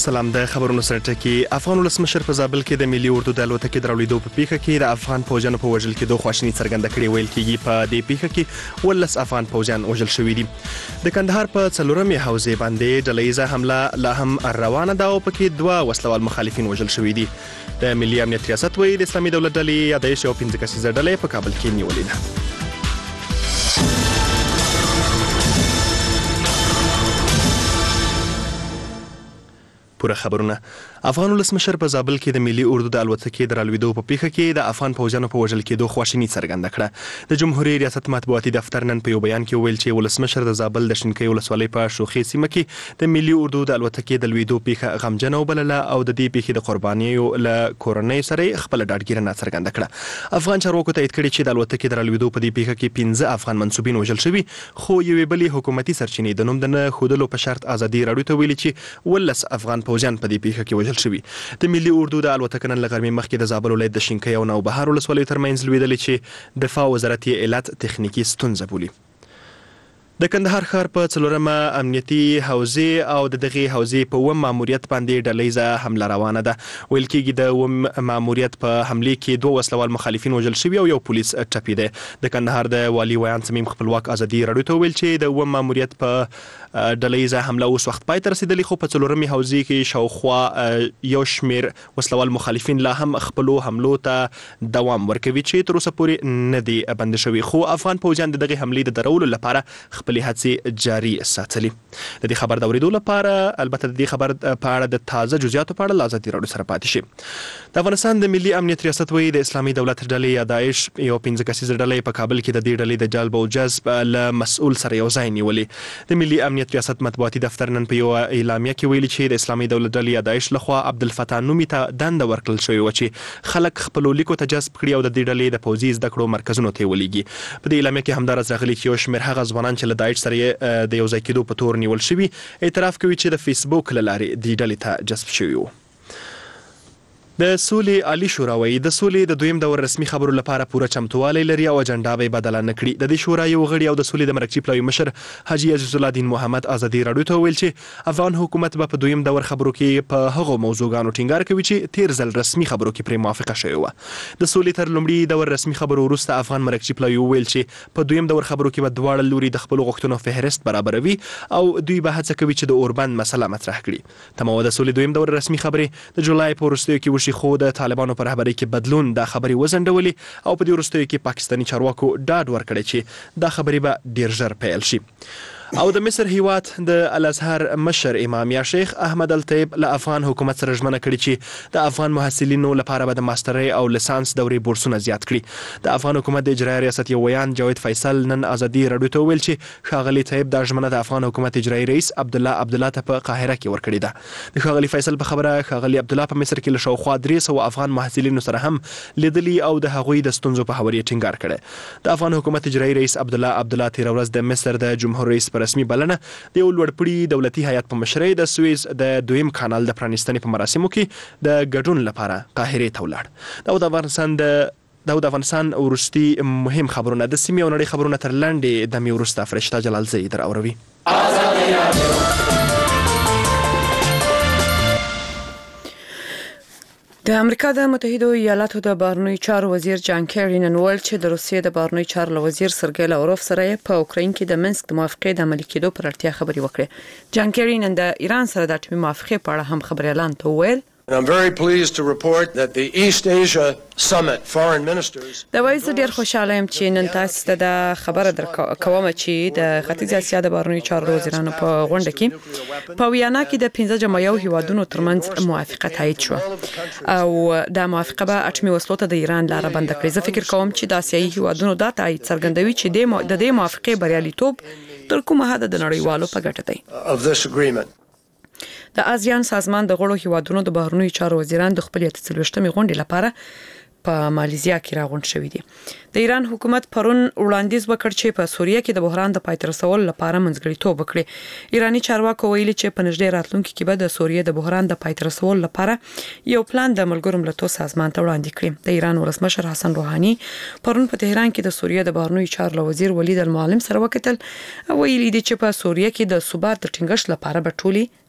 سلام. د خبرونو سره ټکی. افغان ولسمشر په زابل کې د ملي اردو د الوتکې درولېدو په پیښه کې د افغان پوځیانو په وژل کېدو خواشیني څرګنده کړې. ویل کېږي په دې پیښه کې 19 افغان پوځیان وژل شوي دي. د کندهار په 4مې حوزې باندې ډلهیزه حمله لا هم روانه ده او پکې 2 وسلوال مخالفین وژل شوي دي. د ملي امنیت ریاست وایي د اسلامي دولت ډلې یادایش یو 15 کسیزه ډله په کابل کې نیولې ده. پوره خبرونه. افغان ولسمشر په زابل کې د ملي اردو د الوتکې د رالوېدو په پیښه کې د افغان پوځیانو په وژل کېدو خواشیني څرګنده کړه. د جمهوریت ریاست مطبوعاتي دفتر نن په یو بیان کې ویل چې ولسمشر د زابل د شینکۍ ولسوالۍ په شوخي سیمه کې د ملي اردو د الوتکې د لوېدو پیښه غمجنه وبلله او د دې پیښې د قربانیو له کورنۍ سره خپل ډاډګیرنه څرګنده کړه. افغان چارواکو تایید کړي چې د الوتکې د رالوېدو په دې پیښه کې 15 افغان منسوبین وژل شوي، خو یوې بلې حکومتي سرچینې د نوم د نه ښودلو په شرط ازادي راډیو ته ویلي چې 19 افغان پوځیان په دې پیښه کې وژل شوي. د ملي اردو د الوتکې نن له غرمې مخکې د زابل ولایت د شینکۍ او نوبهار ولسوالیو ترمنځ لوېدلې چې دفاع وزارت یې علت تخنیکي ستونزه بولي. د کندهار ښار په 4مه امنیتي حوزې او د دغې حوزې په 9 ماموریت باندې ډلهیزه حمله روانه ده. ویل کېږي د 9 ماموریت په حملې کې 2 وسلوال مخالفین وژل شوي او یو پولیس ټپي دی. د کندهار د والي ویان صمیم خپلواک ازادي راډیو ته ویل چې د 9 ماموریت په ډلهیزه حمله اوس وخت پای ته رسېدلې، خو په 4مې حوزې کې شاوخوا یو شمېر وسلوال مخالفین لا هم خپلو حملو ته دوام ورکوي چې تر اوسه پورې نه دي بند شوي، خو افغان پوځیان د دغې حملې د درولو لپاره خپلې هڅې جاري ساتلي. د دې خبر د اورېدو لپاره البته د دې خبر په اړه د تازه جزئیاتو په اړه له ازادي راډیو سره پاتې شي. د افغانستان د ملي امنیت ریاست وایي د اسلامي دولت ډلې یا داعش یو 15 کسیزه ډله په کابل کې د دې ډلې د جلب او جذب له مسؤل سره یو ځای نیولې. د ملي امنیت ریاست مطبوعاتي دفتر نن په یو اعلامیه کې ویلي چې د اسلامي دولت ډلې یا داعش لخوا عبدالفتاح نومي ته دنده ورکړل شوې وه چې خلک خپلو لیکو ته جذب کړي او د دې ډلې د پوځي زده کړو مرکزونو ته ولېږي. په دې اعلامیه کې همداراز راغلي چې یو شمېر هغه ځوانان چې له داعش سره د یو ځای کېدو په تور نیول شوي اعتراف کوي چې د فیسبوک له لارې دې ډلې ته جذب شوي وو. د سولې عالی شورا وایي د سولې د دویم دور رسمي خبرو لپاره پوره چمتوالی لري او اجنډا به بدله نه کړي. د دې شورا یو غړي او د سولې د مرکزي پلاوي مشر حاجي عزیز الله دین محمد ازادي راډیو ته ویل چې افغان حکومت به په دویم دور خبرو کې په هغو موضوعګانو ټینګار کوي چې تیر ځل رسمي خبرو کې پرې موافقه شوې وه. د سولې تر لومړي دور رسمي خبرو وروسته افغان مرکزي پلاوي وویل چې په دویم دور خبرو کې به دواړه لوري د خپلو غوښتنو فهرست برابروي او دوی به هڅه کوي چې د اوربند مسله مطرح کړي. تمام د سولې دویم دور رسمي خبرې د جولای په وروستیو کې وشي، خو د طالبانو په رهبرۍ کې بدلون دا خبرې وځنډولې او په دې وروستیو کې پاکستاني چارواکو ډاډ ورکړی چې دا خبرې به ډیر ژر پیل شي. او د مصر هیواد د الازهر مشر امام یا شیخ احمد الطیب له افغان حکومت سره ژمنه کړې چې د افغان محصلینو لپاره به د ماسترۍ او لسانس دورې بورسونه زیات کړي. د افغان حکومت د اجرایي ریاست یو ویان جاوید فیصل نن ازادي راډیو ته ویل چې ښاغلي طیب دا ژمنه د افغان حکومت اجرایي رئیس عبدالله ته په قاهره کې ورکړې ده. د ښاغلي فیصل په خبره ښاغلي عبدالله په مصر کې له شاوخوا 300 افغان محصلینو سره هم لیدلي او د هغوی د ستونزو په هواري ټینګار کړی. د افغان حکومت اجرایي رئیس عبدالله تیر ورځ د مصر د جمهور رئیس په رسمي بلنه د یو لوړپوړي دولتي هیات په مشرۍ د سویز د دویم کانال د پرانیستنې په مراسمو کې د ګډون لپاره قاهرې ته ولاړ. دا د افغانستان وروستي مهم خبرونه د سیمې او نړۍ خبرونه تر لنډې دمې وروسته فرشته جلالزی در اوروي. د امریکا د متحده ایالاتو د بهرنیو چارو وزیر جان کیری نن ویل چې د روسیې د بهرنیو چارو وزیر سرګی لاوروف سره په اوکراین کې د منسک د موافقې د عملي کېدو پر اړتیا خبرې وکړې. جان کیری نن د ایران سره د اټومي موافقې په اړه هم خبري اعلان ته ویل. I'm very pleased to report that the East Asia Summit foreign ministers دا وایي زه ډیر خوشاله یم چې نن تاسو ته د خبره درکوم چې د ختیځ اسیا د بهرنیو چارو وزیرانو په غونډه کې په ویانا کې د 15 جمعیو هیوادونو ترمنځ موافقه تایید شو او دا موافقه به اټومي وسلو ته د ایران لاره بند کړي. زه فکر کوم چې د اسیایي هیوادونو دا تایید څرګندوي چې د دې موافقې بریالیتوب تر کومه حد د نړیوالو په ګټه دی. د آسیان سازمان د غړو هیوادونو د بهرنیو چارو وزیران د خپل 43مې غونډې لپاره په مالیزیا کې راغونډ شوي دي. د ایران حکومت پرون وړاندیز وکړ چې په سوریه کې د بحران د پای ته رسولو لپاره منځګړیتوب وکړي. ایرانی چارواکو ویلي چې په نږدې راتلونکي کې به د سوریه د بحران د پای ته رسولو لپاره یو پلان د ملګرو ملتونو سازمان ته وړاندې کړي. د ایران ولسمشر حسن روحاني پرون په تهران کې د سوریه د بهرنیو چارو وزیر ولید المعلم سره وکتل او ویلي دي چې په سوریه کې د ثبات د ټینګښت لپاره به ټولي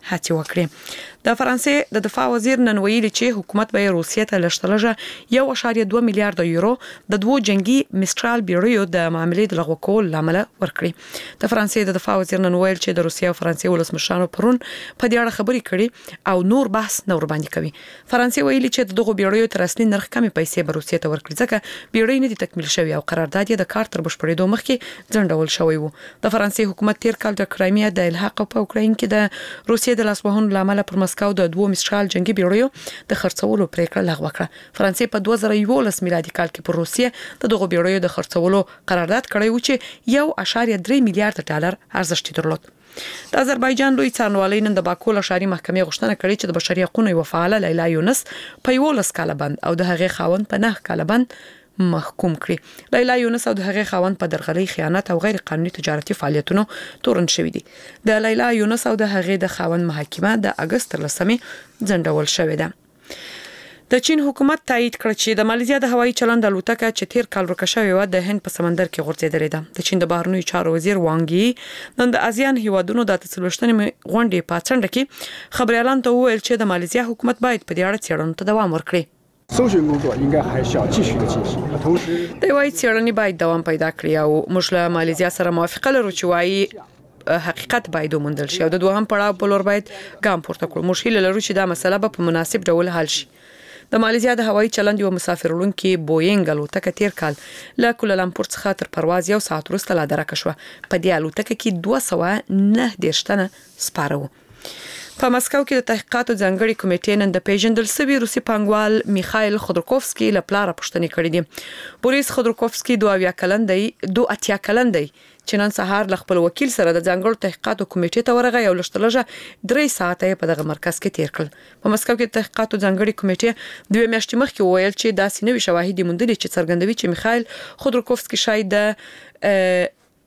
هڅه وکړي. د فرانسې د دفاع وزیر نن ویلي چې حکومت به روسیې ته لږترلږه 1.2 میلیارډ یورو د دوو جنگي میسترال بیړیو د معاملې د لغوه کولو لامل ورکړي. د فرانسې د دفاع وزیر نن ویل چې د روسیې او فرانسې ولسمشرانو پرون په دې اړه خبرې کړي او نور بحث نه ور باندې کوي. فرانسې ویلي چې دغه بیړیو تر اصلي نرخ کمې پیسې به روسیې ته ورکړي ځکه بیړۍ نه دي تکمیل شوی او قرارداد یې د کار تر بشپړېدو مخکې ځنډول شوی و. د فرانسې حکومت تیر کال د کرایمیا د الحاق په اوکراین کې د روسیې د لاسوهنې لامل پر مسکو د دوه میسترال جنگي بیړیو د خرڅولو پریکړه لغوه کړه. فرانسې په 2011 میلادي کال کې پر روسیې د دغه بیړیو د خرڅولو قرارداد کړی و چې 1.3 میلیارډ ډالر ارزښت درلود. د آذربایجان لوی څارنوالۍ نن د باکو له ښاري محکمې غوښتنه کړې چې د بشري حقوقو یو فعال لیلا یونس په 11 کال بند او د هغې خاوند په 9 کال بند محکوم کړي. لیلا یونس او د هغې خاوند په درغلي، خیانت او غیر قانوني تجارتي فعالیتونو تورن شوی دي. د لیلا یونس او د هغې د خاوند محاکمه د اگست 13 ځنډول شوې ده. د چین حکومت تایید کړ چې د مالیزیا د هوایي چلند الوتکه چې تیر کال ورکه شوې و د هند په سمندر کې غورځېدلې ده. د چین د بهرنیو چارو وزیر وانګ نن د آسیان هیوادونو د 23 غونډې په څنډه کې خبريالان ته وویل چې د مالیزیا حکومت باید په دې اړه څېړنو ته دوام ورکړي. 搜寻工作应该还是要继续的进行，同时 د وایي څېړنې باید دوام پیدا کړي او موږ له مالیزیا سره موافقه لرو چې وایي حقیقت باید وموندل شي او د دوهم پړاو په لور باید ګام پورته کړو. موږ هیله لرو چې دا مسله به په مناسب ډول حل شي. د مالیزیا د هوایي چلند یو مسافر وړونکي بوینګ الوتکه تیر کال له کوالالمپور څخه تر پرواز یو ساعت وروسته لا درکه شوه. په دې الوتکه کې 209 تنه سپاره وو. په مسکو کې د تحقیقاتو ځانګړي کمیټې نن د پیژندل شوی روسي پانګوال میخایل خودروکوفسکي له پلاره پوښتنې کړې دي. بوریس خودروکوفسکي 82 کلن دی چې نن سهار له خپل وکیل سره د ځانګړو تحقیقاتو کمیټې ته ورغی او لږترلږه 3 ساعته په دغه مرکز کې تیر کړل. په مسکو کې تحقیقاتو ځانګړي کمیټې 2 میاشتې مخکې وویل چې داسې نوي شواهد موندلي چې څرګندوي چې میخایل خودروکوفسکي شاید د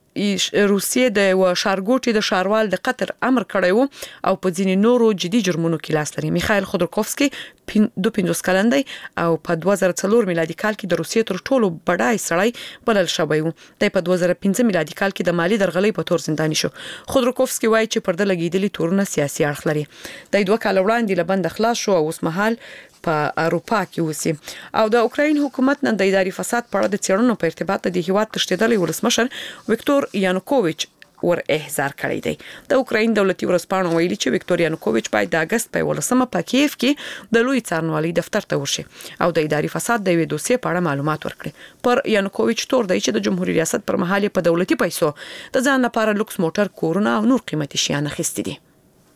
روسیې د ښارګوټي د ښاروال د قطر امر کړی وو او په ځینې نورو جدي جرمونو کې لاس لري. میخایل خودروکوفسکي 52 کلن دی او په 2004 میلادي کال کې د روسیې تر ټولو بډای سړی بلل شوی و. د په 2015 میلادي کال کې د مالی درغلۍ په تور زنداني شو. خودروکوفسکي وایي چې پرده لګیدلي تورونه سیاسي اړخ لري. د 2 کال وړاندې له بند خلاص شو او اوس مهال په اروپا کې اوسي او د اوکراین حکومت نن د اداري فساد په اړه د څېړنو په ارتباط د هیواد تشدیدلي ولسمشر ویکتور یانوکوویچ ور احضار کړی دی. د اوکراین دولتي ورځپاڼه ویلي چې ویکتور یانوکوویچ باید د اگست په 18 په کیف کې د لوی څارنوالۍ دفتر ته ورشي او د اداري فساد د ویډیو سي په اړه معلومات ورکړي. پر یانوکوویچ تور دی چې د جمهوریت ریاست پر مهال په دولتي پیسو د ځان لپاره لوکس موټر، کورونه او نور قیمتي شیان اخیستي دي.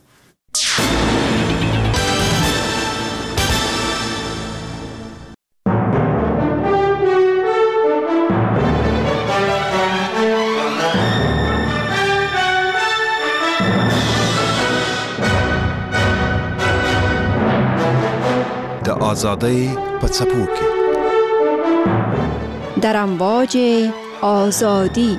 د آزادۍ په څپو کې در امواج آزادی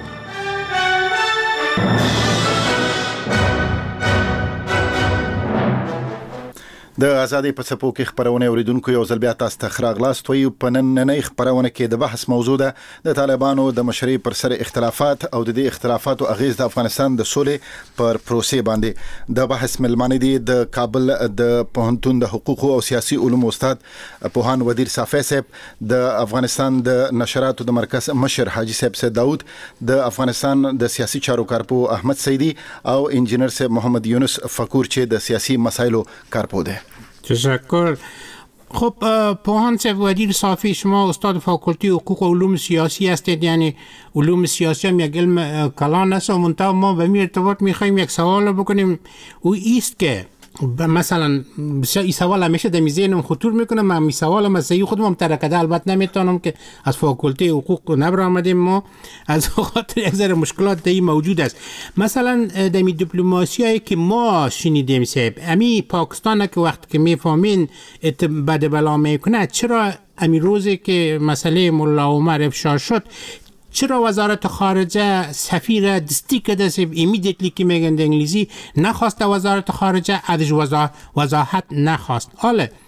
د ازادي په څپو کې خبرونه اوریدونکو یو ځل بیا تاسو ته خراغلاست وي. په نننۍ خبرونه کې د بحث موضوع ده د طالبانو د مشرۍ پر سر اختلافات او د دې اختلافاتو اغیز د افغانستان د سولې پر پروسې باندې. د بحث ملمانه دي د کابل د پوهنتون د حقوق او سیاسي علومو استاد پوهان ودیر صافی صاحب، د افغانستان د نشراتو د مرکز مشر حاجی صاحب سید داود، د افغانستان د سیاسي چارو کارپو احمد سیدی او انجینر صاحب محمد یونس فقور چې د سیاسي مسایلو کارپو ده. تشکر. خب پوهان صاحب ودیر صافی، شما استاد فاکولته حقوق و علوم سیاسی هستید، یعنی علوم سیاسی هم یک علم کلان است و منتها ما به این ارتباط میخوایم یک سوال بکنیم. او ایست که مثلا این سوال همیشه در ذهنم خطور میکنه، من این سوال مسئله خودم هم ترکده، البته نمیتونم که از فاکولته حقوق نبر آمدیم، ما از خاطر یک ذره مشکلات در این موجود است. مثلا در دیپلماسی هایی که ما شنیدیم صاحب، امی پاکستان که وقت که میفهمین بد بلا میکنه، چرا امی روزی که مسئله ملا عمر افشا شد چرا وزارت خارجه سفیر دستی که دست ایمیدیتلی که میگن انگلیسی نخواست، وزارت خارجه ازش وضاحت نخواست. حالا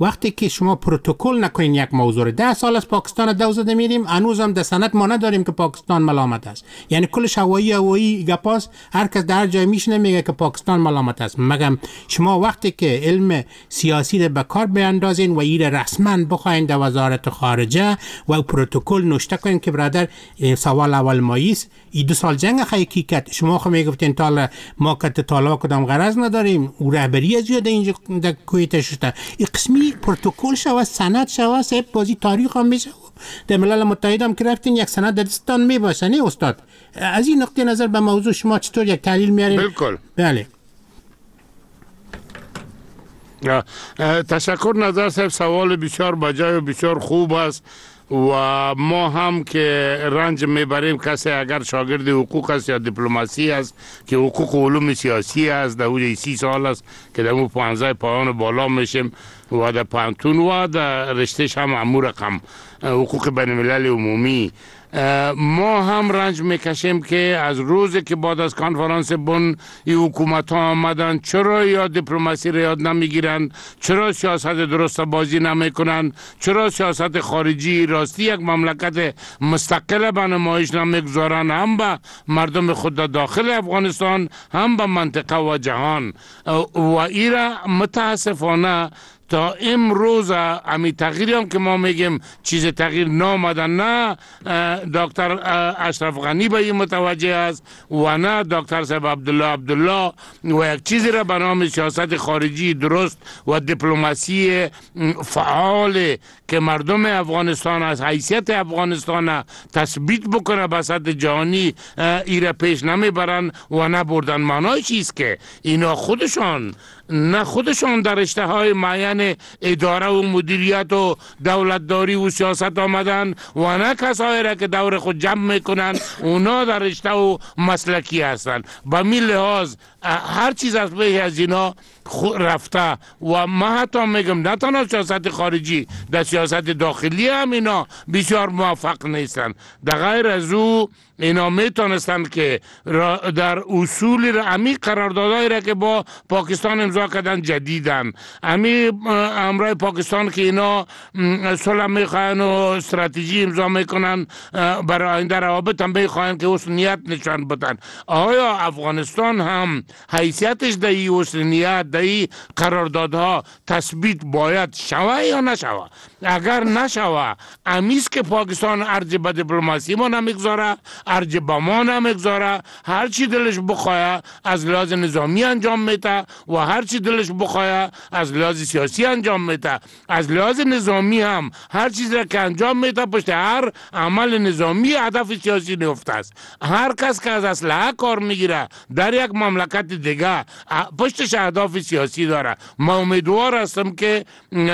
وقتی که شما پروتکل نکنین یک موضوع 10 سال از پاکستان دو زده میریم هنوزم در سند ما نداریم که پاکستان ملامت است. یعنی کلش هوایی گپاس، هر کس در جای میشنه میگه که پاکستان ملامت است. مگم شما وقتی که علم سیاسی رو به کار بیاندازین و این رسما بخواین در وزارت خارجه و پروتکل نوشته کنین که برادر سوال اول ماییست این 2 سال جنگ حقیقت شما خو میگفتین تا ما کت طالب کدام غرض نداریم و رهبری زیاد اینجا در کویت شده این قسمی پروتکل شوه سند شوه صاحب بازی تاریخ هم میشه. در ملل متحد هم که رفتین یک سند در دستان میباشه نه استاد؟ از این نقطه نظر به موضوع شما چطور یک تحلیل میارین؟ بالکل. بله. تشکر نظر صاحب، سوال بسیار بجای و بسیار خوب است و ما هم که رنج میبریم کسی اگر شاگرد حقوق است یا دیپلماسی است که حقوق و علوم سیاسی است در حدود 30 سال است که در 15 پایان بالا میشیم و در پانتون و در رشتهش هم امور رقم حقوق بین الملل عمومی ما هم رنج میکشیم که از روزی که بعد از کنفرانس بن این حکومت ها آمدن چرا یا دیپلماسی را یاد نمیگیرن، چرا سیاست درست بازی نمیکنن، چرا سیاست خارجی راستی یک مملکت مستقل به نمایش نمیگذارن، هم به مردم خود داخل افغانستان هم به منطقه و جهان و ایرا متاسفانه تا امروز امی تغییری هم که ما میگیم چیز تغییر نامدن، نه دکتر اشرف غنی به این متوجه است و نه دکتر صاحب عبدالله و یک چیزی را به نام سیاست خارجی درست و دیپلماسی فعال که مردم افغانستان از حیثیت افغانستان تثبیت بکنه به سطح جهانی ایره پیش نمیبرن و نبردن. معنای چیست که اینا خودشان در رشته های معین اداره و مدیریت و دولتداری و سیاست آمدن و نه کسایی را که دور خود جمع میکنن اونا در رشته و مسلکی هستن. به می لحاظ هر چیز از به از اینا رفته و ما حتی میگم نه تنها سیاست خارجی در سیاست داخلی هم اینا بسیار موفق نیستن. در غیر از او اینا میتونستند که در اصول امی قراردادهایی را که با پاکستان امضا کردن جدیدن، امی امرای پاکستان که اینا صلح میخواین و استراتژی امضا میکنن برای آینده روابط هم میخواین که حسنیت نشان بدن. آیا افغانستان هم حیثیتش در این حسنیت در این قراردادها تثبیت باید شوه یا نشوه؟ اگر نشوه امیست که پاکستان ارج به دیپلماسی ما نمیگذاره، ارج به ما نمیگذاره، هر چی دلش بخواه از لحاظ نظامی انجام میده و هر چی دلش بخواه از لحاظ سیاسی انجام میده. از لحاظ نظامی هم هر چیز را که انجام میده پشت هر عمل نظامی هدف سیاسی نفته است. هر کس که از اسلحه کار میگیره در یک مملکت دیگه پشتش اهداف سیاسی داره. ما امیدوار هستم که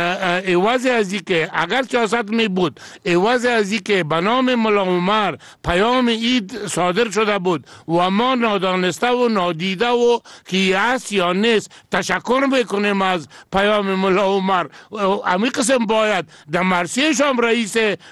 عوض از این که اگر سیاست می بود، عوض از این که به نام ملا عمر پیام عید صادر شده بود و ما نادانسته و نادیده و که هست یا نیست تشکر میکنیم از پیام ملا عمر، امی قسم باید در مرسیش هم رئیس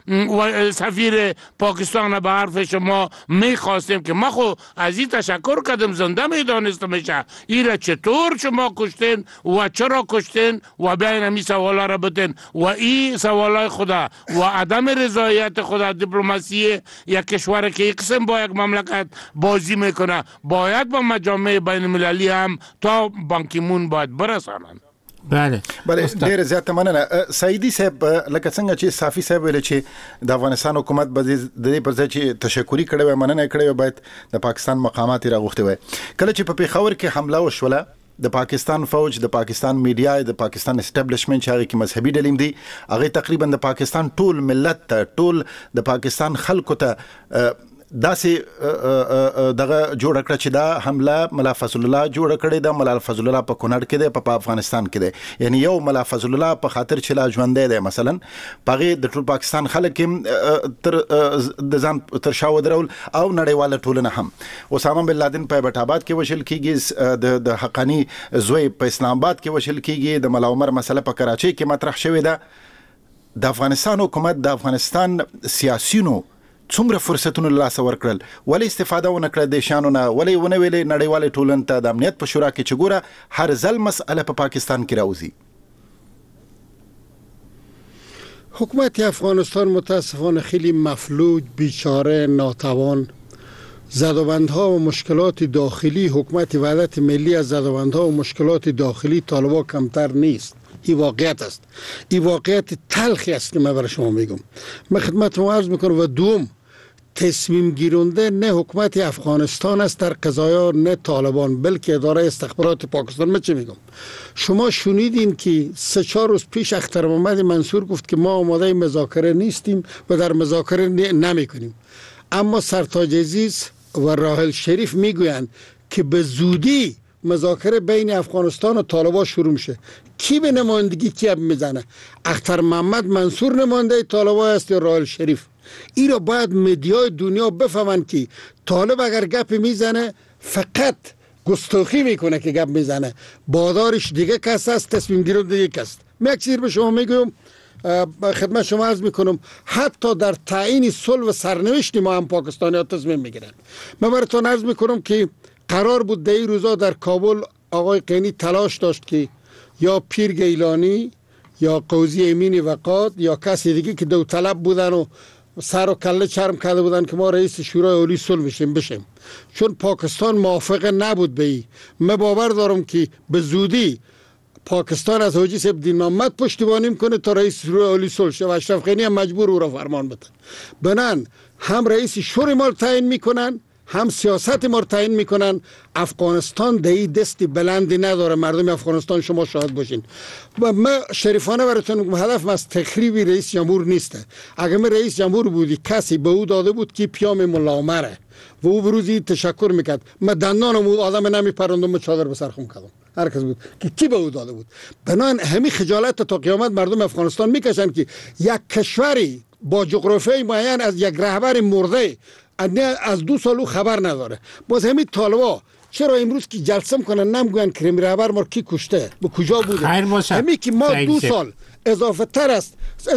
و سفیر پاکستان به حرف شما میخواستیم که ما خو از این تشکر کردم زنده میدانسته میشه ایره چطور شما کشتین و چرا کشتین و بیاین همی سوالا را بدین و این سوالای خدا و عدم رضایت خدا دیپلماسی یک کشور که یک قسم با یک مملکت بازی میکنه باید با مجامع بین المللی هم تا بانکیمون باید برسانند. بله ډیر زیات مننه. سعیدی صاحب لکه څنګه چې صافی صاحب ویل چې د افغانستان حکومت به د دې پر ځای چې تشکری کړي و مننه کړي باید د پاکستان مقامات راغوښتي وي. کله چې په پیښور کې حمله وشوله د پاکستان فوج، د پاکستان میډیا، د پاکستان اسټابلیشمنت چې هغه کې مذهبي ډلې دي هغه تقریبا د پاکستان ټول ملت ته ټول د پاکستان خلکو ته داسې دغه جوړ کړ چې دا حمله ملا فضل الله جوړ کړی دا ملا فضل الله په کونړ کې دی په افغانستان کې دی، یعنی یو ملا فضل الله په خاطر چې لا ژوند دی مثلا پغه د ټول پاکستان خلک تر د ځان تر شاو درول او نړیواله ټولنه هم اسامه بن لادن په بیت آباد کې وشل کیږي، د حقانی زوی په اسلام آباد کې وشل کیږي، د ملا عمر مسله په کراچۍ کې مطرح شوې ده. د افغانستان حکومت د افغانستان سیاسيونو څومره فرصتونه لاس ورکړل، ولې استفاده ونه کړه د شانونه، ولې ونه ویلې نړیواله ټولنه ته د امنیت په شورا کې چې ګوره هر ځل مسأله په پاکستان کې راوځي؟ حکومت افغانستان متاسفانه خیلی مفلوج، بیچاره، ناتوان، زدوبندها و مشکلات داخلی، حکومت وحدت ملی از زدوبندها و مشکلات داخلی طالبا کمتر نیست. این واقعیت است. این واقعیت تلخی است که من برای شما میگم. من خدمت شما عرض میکنم. و دوم، تصمیم گیرنده نه حکومت افغانستان است در قضایا، نه طالبان، بلکه اداره استخبارات پاکستان. من چه میگم؟ شما شنیدین که 3-4 روز پیش اختر محمد منصور گفت که ما آماده مذاکره نیستیم و در مذاکره نمیکنیم. اما سرتاج عزیز و راحل شریف میگویند که به زودی مذاکره بین افغانستان و طالبان شروع میشه. کی به نمایندگی کی میزنه؟ اختر محمد منصور نماینده طالبان است یا راحل شریف؟ این را باید مدیای دنیا بفهمند که طالب اگر گپ میزنه فقط گستاخی میکنه که گپ میزنه، بادارش دیگه کس است، تصمیم گیرنده دیگه کس. من یک چیز به شما میگم، خدمت شما عرض میکنم، حتی در تعیین صلح و سرنوشت ما هم پاکستانی ها تصمیم میگیرن. من براتون عرض میکنم که قرار بود در این روزا در کابل آقای قینی تلاش داشت که یا پیر گیلانی یا قوزی امین وقات یا کسی دیگه که دو طلب بودن و سر و کله چرم کرده بودن که ما رئیس شورای عالی صلح بشیم، چون پاکستان موافق نبود به این. من باور دارم که به زودی پاکستان از حاجی صاحب دین محمد پشتیبانی میکنه تا رئیس شورای عالی صلح شه و اشرف غنی هم مجبور او را فرمان بده. بنان هم رئیس شورای ما تعیین میکنن، هم سیاست ما تعیین میکنن. افغانستان دهی دستی بلندی نداره. مردم افغانستان شما شاهد باشین. و من شریفانه براتون میگم، هدف از تخریب رئیس جمهور نیسته. اگر من رئیس جمهور بودی کسی به او داده بود که پیام ملا عمره و او بروزی تشکر میکرد، من دندانم او آدم نمیپرندم، من چادر به سر خم کردم. هر کس بود که کی به او داده بود. بنان همین خجالت تا قیامت مردم افغانستان میکشن که یک کشوری با جغرافیای معین از یک رهبر مرده از 2 سال خبر نداره. باز همین طالبا چرا امروز که جلسه میکنن نمیگن کریم رهبر ما کی کشته، به کجا بوده؟ همین که ما 2 سال اضافه تر است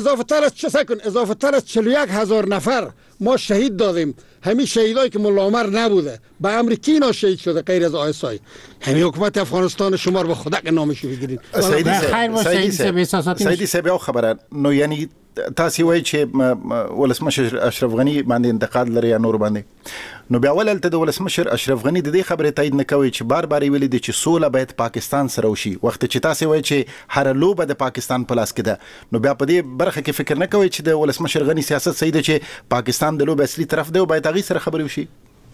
چه سکن اضافه تر از 41,000 نفر ما شهید دادیم. همین شهیدایی که ملا عمر نبوده به امریکی اینا شهید شده غیر از آیسای. همین حکومت افغانستان شما رو به خدا که نامش بگیرید. سیدی صاحب خبره نو یعنی تاسو وایي چې ولسمشر اشرف غنی باندې انتقاد لري یا نور باندې، نو بیا ولې ته د ولسمشر اشرف غنی د دې خبرې تایید نه کوي چې بار بار ویلي دي چې سوله باید پاکستان سره وشي، وخت چې تاسو وایي چې هر لوبه د پاکستان په لاس کې ده، نو بیا په دې برخه کې فکر نه کوي چې د ولسمشر غنی سیاست صحیح ده چې پاکستان د لوبه اصلي طرف دی او باید هغه سره خبرې وشي؟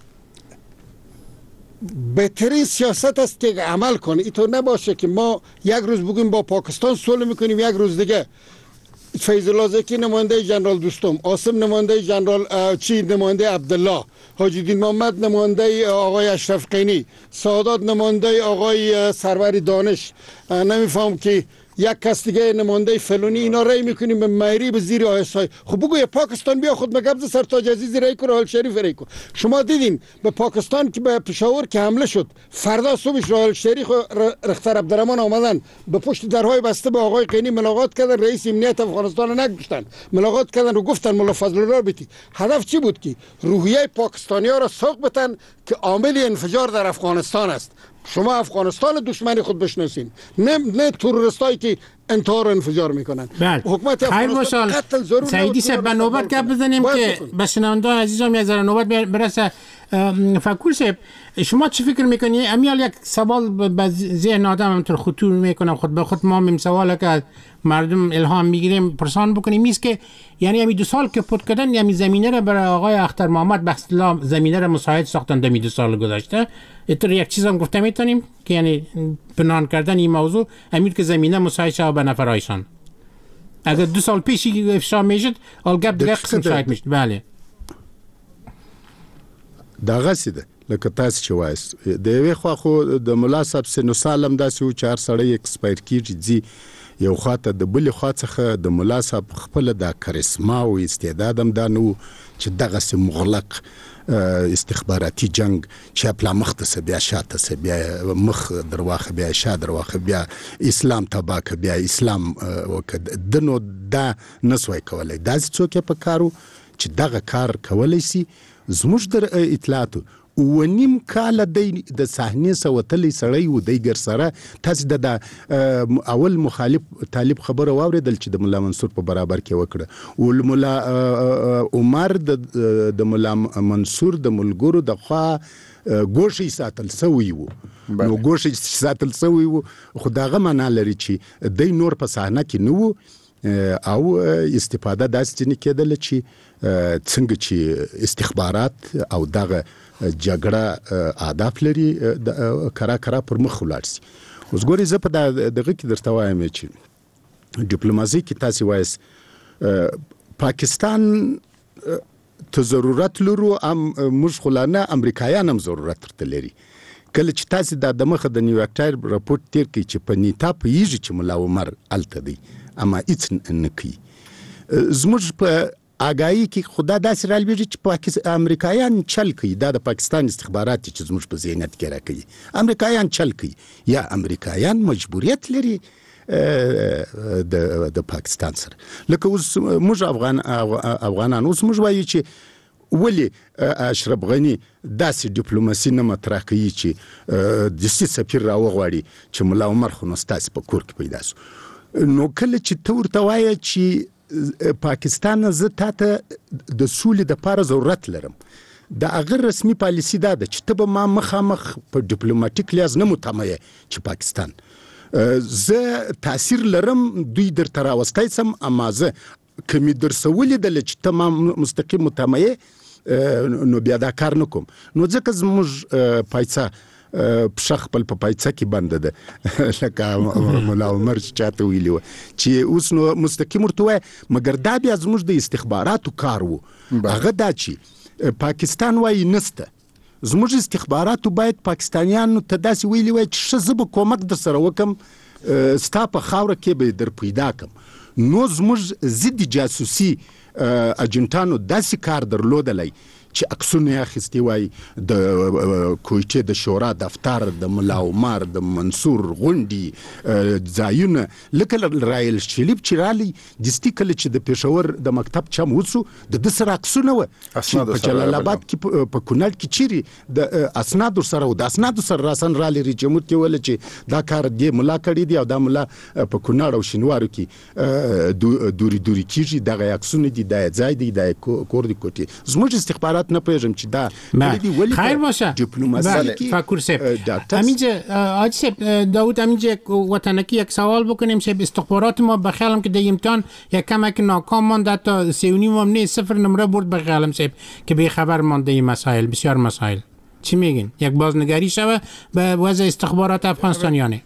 بهترین سیاست است که عمل کنه. اینطور نباشه که ما یک روز بگیم با پاکستان صلح میکنیم، یک روز دیگه فیض الله زکی نماینده جنرال دوستم، عاصم نماینده جنرال نماینده عبدالله، حاجی دین محمد نماینده آقای اشرف غنی، سعادت نماینده آقای سرور دانش، نمیفهم که یک کس دیگه نماینده فلانی، اینا رای میکنیم به مایری به زیر آیسای. خب بگو پاکستان بیا خود مگبز سرتاج عزیزی رای کنه، راحل شریف رای کنه. شما دیدین به پاکستان که به پشاور که حمله شد، فردا صبحش راحل شریف و رختر عبدالرحمن آمدن به پشت درهای بسته با آقای غنی ملاقات کردن، رئیس امنیت افغانستان رو نگشتن، ملاقات کردن و گفتن ملا فضل الله بیتی. هدف چی بود؟ که روحیه پاکستانی‌ها را سوق بتن که عامل انفجار در افغانستان است. شما افغانستان دشمنی خود بشناسین، نه تروریستایی که انتحار و انفجار میکنن. حکومت افغانستان قتل ضرور. سعیدی صاحب به نوبت گپ بزنیم که به شنوندگان عزیزم یک ذره نوبت برسه. فکر صاحب شما چی فکر میکنی؟ امیال یک سوال به ذهن آدم همونطور خطور میکنم، خود به خود ما هم سواله که مردم الهام میگیریم پرسان بکنیم میست که یعنی همین 2 سال که پود کردن یعنی زمینه را برای آقای اختر محمد به اصطلاح زمینه را مساعد ساختن در 2 سال گذشته. اینطور یک چیز هم گفته میتونیم که یعنی پنهان کردن این موضوع همین که زمینه مساعد شد به نفرایشان. اگر 2 سال پیش افشا میشد اول گپ دیگه قسم شاید میشد. بله دغه سیده لکه تاسو چې وایست د یوې خوا خو د ملا صاحب سنو سالم داسې و چې هر سړی اکسپایر کیږي ځي، یو خوا ته د بلې خوا څخه د ملا صاحب خپله دا کرسما او استعداد هم دا نه و چې دغسې مغلق استخباراتي جنگ چې پلا مخته سه بیا شاته سه بیا مخ درواخه بیا شا درواخه بیا اسلام تبا که بیا اسلام وکړه دنو دا نسوای کولای. داسې څوک یې په کارو چې دغه کار کولی سي زموږ د اطلاعاتو ونیم کال د صحنې سوتلی سړی و دی ګر سره تاسو د اول مخالف طالب خبره واوریدل چې د مولا منصور په برابر کې وکړه او مولا عمر د مولا منصور د ملګرو د خوا ګوشي ساتل سوی وو نو ګوشي ساتل سوی وو خو داغه معنا لري چې د نور په صحنه کې نو او استفاده داسې نه کېدل چې څنګه چې استخبارات او دغه جګړه اهداف لري کرا پر مخ ولاړ شي. اوس ګوري زه په دغه کې درته وایم چې ډیپلوماسي کې تاسو وایس پاکستان ته ضرورت لرو موږ خلانه امریکایان هم ضرورت ترته لري. کله چې تاسو د مخه د نیویارک ټایم راپورټ تیر کی چې په نیټه پیږي چې مولا عمر الته دی اما هیڅ نه کوي زموږ په آگاهی کې خدا داسې رالویږي چې امریکایان چل کوي دا د پاکستان استخبارات چې زموږ په ذهنیت کې راکوي امریکایان چل کوي یا امریکایان مجبوریت لري د پاکستان سره لکه اوس موږ افغانان اوس موږ وایو چې ولی اشرف غنی داسې ډیپلوماسي نه مطرح کوي چې د سفیر راوغواړي چې مولا عمر خو نو ستاسې په کور کې پیدا شو نو کله چې ته ورته وایې چې پاکستان زه تاته د سولې د پاره ضرورت لرم د هغه رسمي پالیسي دا ده چې ته به ما مخامخ په ډیپلوماټیک لیاز نه متمایه چې پاکستان زه تاثیر لرم دوی درته راوستی سم اما زه که مې درسولې دله چې ته ما مستقیم متمایه نو بیا دا کار نه کوم نو ځکه زموږ پایڅه پښه خپل په پایڅه کې بنده ده لکه مولا عمر چاته ویلي و چې اوس نو مستقیم ورته وایي مګر دا بیا زموږ د استخباراتو کار و هغه دا چې پاکستان وایي نسته زموږ استخباراتو باید پاکستانیانو ته داسې ویلي وایي چې ښه زه به کومک در سره وکم ستا په خاوره کې به در پیدا کم نو زموږ ضد جاسوسي اجنټانو داسې کار درلودلی چې عکسونه اخیستي وای د کویټې د شورا دفتر د مولا عمر د منصور غونډي ځایونه لکه رایل شلیب چې رالی دستي کله چې د پېښور د مکتب چم وڅو د سره عکسونه و په جلال آباد کې په کونړ کې چیرې د اسناد سره او د اسناد سره راسن رالی جمهور کې ول چې دا کار دی مولا کړی دی او دا مولا په کونړ او شینوارو کې دوری کیږي دغه عکسونه دي د ځای دی د کور دی کوټي زموږ استخبارات نه پېژم چې دا خیر باشه فاکور صاحب همینجا آج صاحب داود همینجا وطنکی یک سوال بکنیم صاحب استخبارات ما بخیالم که در امتحان یک کمک ناکام مانده تا 3.5 هم نه 0 نمره برد بخیالم صاحب که به خبر مانده این مسائل بسیار مسائل چی میگین یک بازنگری شوه به وضع استخبارات افغانستانیانه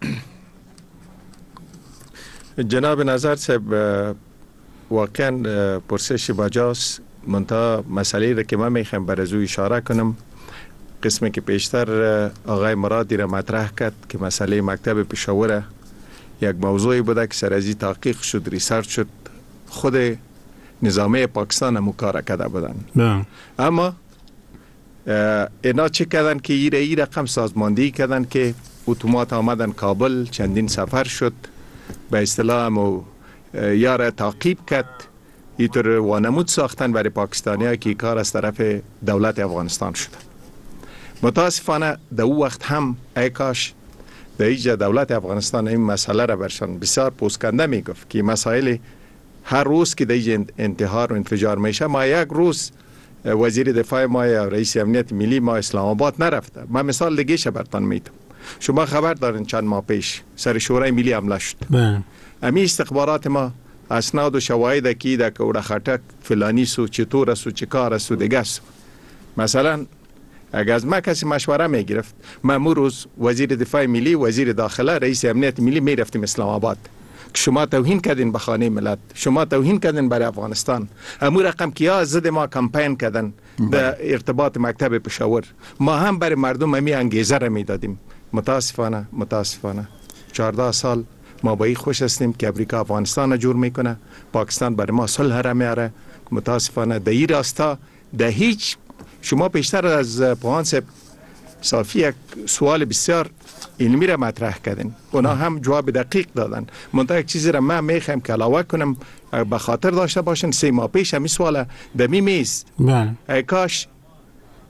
جناب نظر صاحب واقعا پرسش باجاست منتها مسئله را که من میخوام بر از او اشاره کنم قسمی که پیشتر آقای مرادی را مطرح کرد که مسئله مکتب پشاور یک موضوعی بوده که سر ازی تحقیق شد ریسرچ شد خود نظامی پاکستان هم کار کرده بودن اما اینا چه کردن که ای رقم سازماندهی کردن که اتومات آمدن کابل چندین سفر شد به اصطلاح هم یار تعقیب کرد اینطور وانمود ساختن برای پاکستانی ها که کار از طرف دولت افغانستان شده متاسفانه در او وقت هم ای کاش در ایجا دولت افغانستان این مسئله را برشان بسیار پوسکنده می گفت که مسائل هر روز که در ایجا انتحار و انفجار میشه ما یک روز وزیر دفاع ما یا رئیس امنیت ملی ما اسلام آباد نرفته من مثال دیگه شه برتان میتم شما خبر دارین چند ماه پیش سر شورای ملی حمله شد امی استخبارات ما اسناد و شواهد کی ده که اوره خطک فلانی سو چطور سو چکار سو دیگه سو مثلا اگر از ما کسی مشوره می گرفت ما روز وزیر دفاع ملی وزیر داخله رئیس امنیت ملی می رفتیم اسلام آباد که شما توهین کردین به خانه ملت شما توهین کردین برای افغانستان امو رقم کیا ضد ما کمپین کردن در ارتباط مکتب پشاور ما هم برای مردم امی انگیزه را می دادیم متاسفانه 14 سال ما با این خوش هستیم که امریکا افغانستان جور میکنه پاکستان برای ما صلح را میاره متاسفانه در این راستا در هیچ شما پیشتر از پوهان صافی یک سوال بسیار علمی را مطرح کردین اونا هم جواب دقیق دادن منتها یک چیزی را من میخوام که علاوه کنم به خاطر داشته باشن 3 ماه پیش همی سوال در می میز ای کاش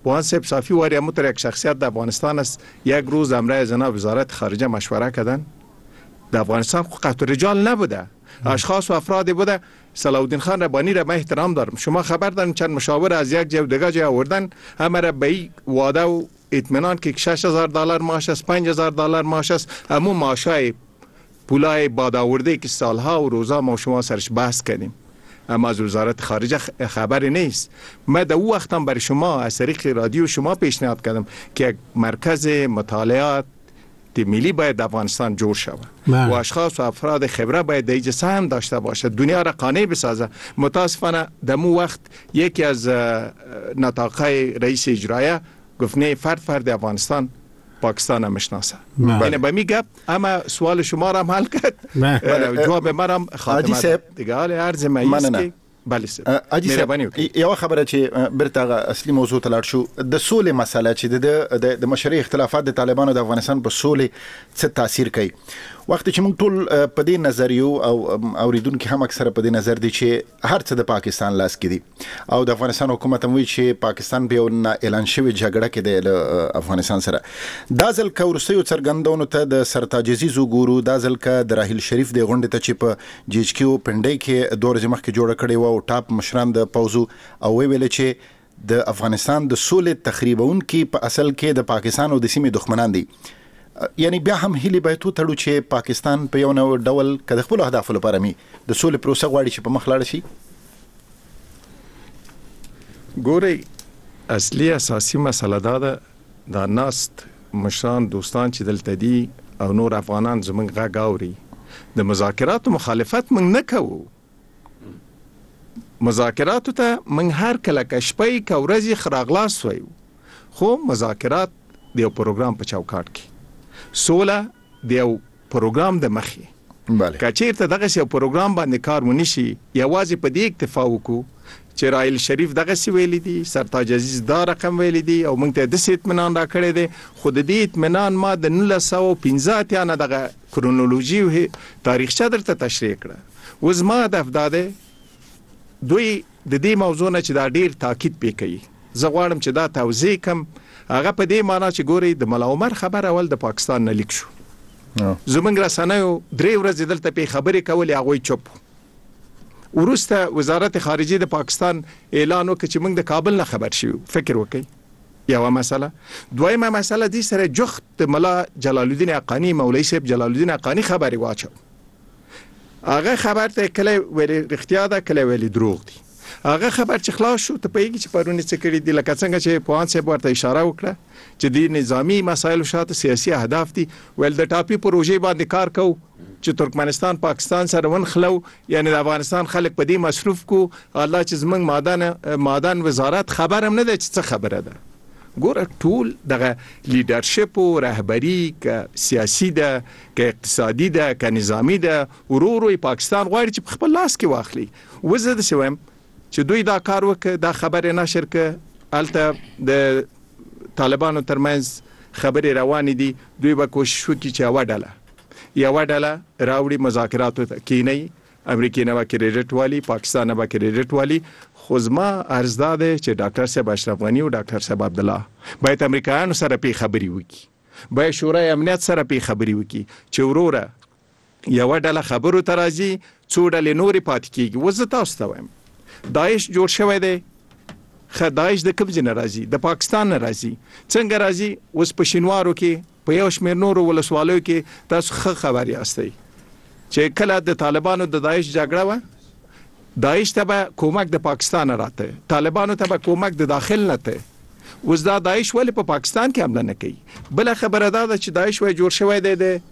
پوهان صاحب صافی واریاموتر یک شخصیت در افغانستان است. یک روز امرای جناب وزارت خارجه مشوره کردن. در افغانستان قطع رجال نبوده، اشخاص و افرادی بوده. صلاح الدین خان ربانی را من احترام دارم. شما خبر دارین چند مشاور از یک جای دیگه جای آوردن، همه را به این وعده و اطمینان که $6,000 معاش است، $5,000 معاش است، همون معاشای پولای باد آورده که سالها و روزا ما شما سرش بحث کردیم، اما از وزارت خارجه خبری نیست. من در او وقتم برای شما از طریق رادیو شما پیشنهاد کردم که یک مرکز مطالعات ملی باید در افغانستان جور شود و اشخاص و افراد خبره باید در اینجا سهم داشته باشد، دنیا را قانع بسازه. متاسفانه در مو وقت یکی از نطاقهای رئیس اجرایه گفت نه، فرد افغانستان پاکستان هم میشناسه. یعنی به می گپ اما سوال شما را هم حل کرد، جواب ما را هم خاتمه دیگه. حال عرض مایست که بله سر مهرباني وکړئ. یو خبره چې برته اصلي موضوع ته لاړ شو، د سولې مسله چې د مشرعي اختلافات د طالبانو د افغانستان په سولې څه تاثیر کوي. وخت چې موږ ټول په دې نظر یو او اوریدونکو هم اکثره په دې نظر دي چې هر څه د پاکستان لاس کې دي او د افغانستان حکومت هم وایي چې پاکستان به یو اعلان شوی جګړه کې د افغانستان سره. دا ځل که وروستیو څرګندونو ته د سرتاج عزیز وګورو، دا ځل که د راحیل شریف د غونډې ته چې په جی ایچ کیو پنډۍ کې 2 ورځې مخکې جوړه کړې وه او ټاپ مشران د پوځو او ویل چې د افغانستان د سولې تخریبونکي په اصل کې د پاکستان او د سیمې دښمنان دي. یعنی بیا هم هیله باید تړو چې پاکستان په یو نوع ډول کده خپل اهداف لپاره می د سولې پروسه غواړي چې په مخ لاړ شي. ګوري اصلي اساسي مسله دا د ناست مشران دوستان چې دلته دي او نور افغانان زمونږ غږ اوري، د مذاکراتو مخالفت موږ نه کوو. مذاکراتو ته موږ هر کله که شپې که ورځې خراغلاس وایو، خو مذاکرات د یو پروګرام په چوکاټ کې، سوله د یو پروګرام د مخې. که چیرته دغسې یو پروګرام باندې کار ونشي، یوازې په دې اکتفا وکړو چې راحیل شریف دغسې ویلی دي، سرتاج عزیز دا رقم ویلی دي او موږ ته داسې اطمینان را کړی دی، خو د دې اطمینان ما د 1915 نه دغه کرونولوژي او تاریخچه درته تشریح کړه. اوس ما هدف دا دی دوی د دې موضوع نه چې دا ډیر تاکید پې کوي، زه غواړم چې دا توضیح کم. هغه په دې معنا چې ګوري د ملا عمر خبر اول د پاکستان نه لیک شو، زمونږ رسنیو 3 ورځې دلته پې خبرې کولې، هغوی چوپ. وروسته وزارت خارجه د پاکستان اعلان وکړ چې موږ د کابل نه خبر شوو. فکر وکړئ، یوه مسله. دویمه مسله دې سره جخت د ملا جلال الدین حقانی، مولوی صاحب جلال الدین حقانی خبرې واچو. هغه خبر ته کله ویلي رښتیا ده، کله ویلي دروغ دي. هغه خبر چې خلاص شو ته پوهېږي چې پرونې څه کړي دي، لکه څنګه چې پوهان صاحب ورته اشاره وکړه چې د نظامي مسایلو شاته سیاسي اهداف دي. ویل د ټاپي پروژې باندې کار کوو چې ترکمنستان پاکستان سره ونخلو، یعنی د افغانستان خلک په دې مصروف کو. الله چې زمونږ معدن وزارت خبر هم نه دی چې څه خبره ده. ګوره ټول دغه لیډرشپ او رهبری که سیاسي ده که اقتصادي ده که نظامی ده، ورو پاکستان غواړي چې په خپل لاس کې واخلي. وزه د شوم چې دوی دا کار وکړه، دا خبره نشر کړه، الته د طالبانو ترمنځ خبرې روانې دي. دوی به کوشش وکړي چې یوه ډله راوړي مذاکراتو ته کینی، امریکای نه به کریډټ والی، پاکستان نه به کریډټ والی. خو زما عرض دا دی چې ډاکټر صاحب اشرف غنی او ډاکټر صاحب عبدالله باید امریکایانو سره پې خبرې وکړي، باید شورای امنیت سره پې خبرې وکړي چې وروره یوه ډله خبرو ته راځي، څو ډلې نورې پاتې کېږي. اوس زه تاسو ته وایم داعش جوړ شوی دی، داعش د کوم ځای نه راځي؟ د پاکستان نه راځي. څنګه راځي؟ اوس په شینوارو کې په یو شمېر نورو ولسوالیو کې تاسو ښه خبر یاستئ چې کله د طالبانو د داعش جګړه وه، داعش ته به کومک د پاکستان راته، طالبانو ته به کومک د داخل نه ته. اوس دا داعش ولې په پاکستان کې حمله نه کوي؟ بله خبره دا ده چې داعش وایي جوړ شوی دی د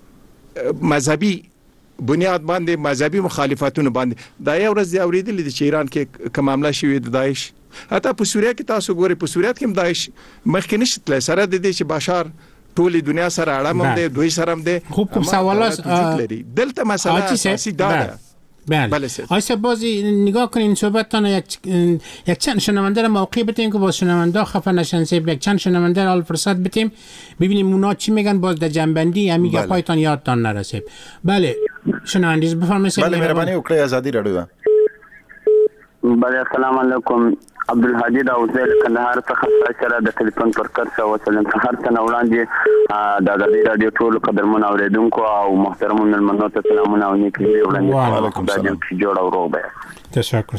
مذهبي بنیاد باندې، مذهبي مخالفتونو باندې. دا یو ورځ اورېدلې دي چې ایران کې کوم حمله شوې د داعش. حتی په سوریه کې تاسو ګورئ، په سوریه کې هم داعش مخکې نشي تللی، سره د دې چې بشار ټولې دنیا سره اړه هم دی، دوی سره هم دی. خوب کوم سوالات دلته مسئله اساسی دا ده. بله آیسا بازی نگاه کنین صحبتتان یک چند شنونده را موقع بتیم که باز شنونده خفه نشن، یک چند شنونده را فرصت بتیم ببینیم اونا چی میگن، باز در جنبندی همین گپایتان یادتان نرسه. بله شنوندگی بفرمایید. بله مهربانی وکړئ، آزادی رادیو ده. بله السلام علیکم. عبدالهادي داوودزی له کندهار څخه سره د ټلیفون پر کار وسلم هر څه وړاندې د ازادي رادیو ټول قدرمن اوریدونکو او محترم ملمنو ته سلامونه او نیک وړاندې. وعلیکم السلام. جوړ او روغ به.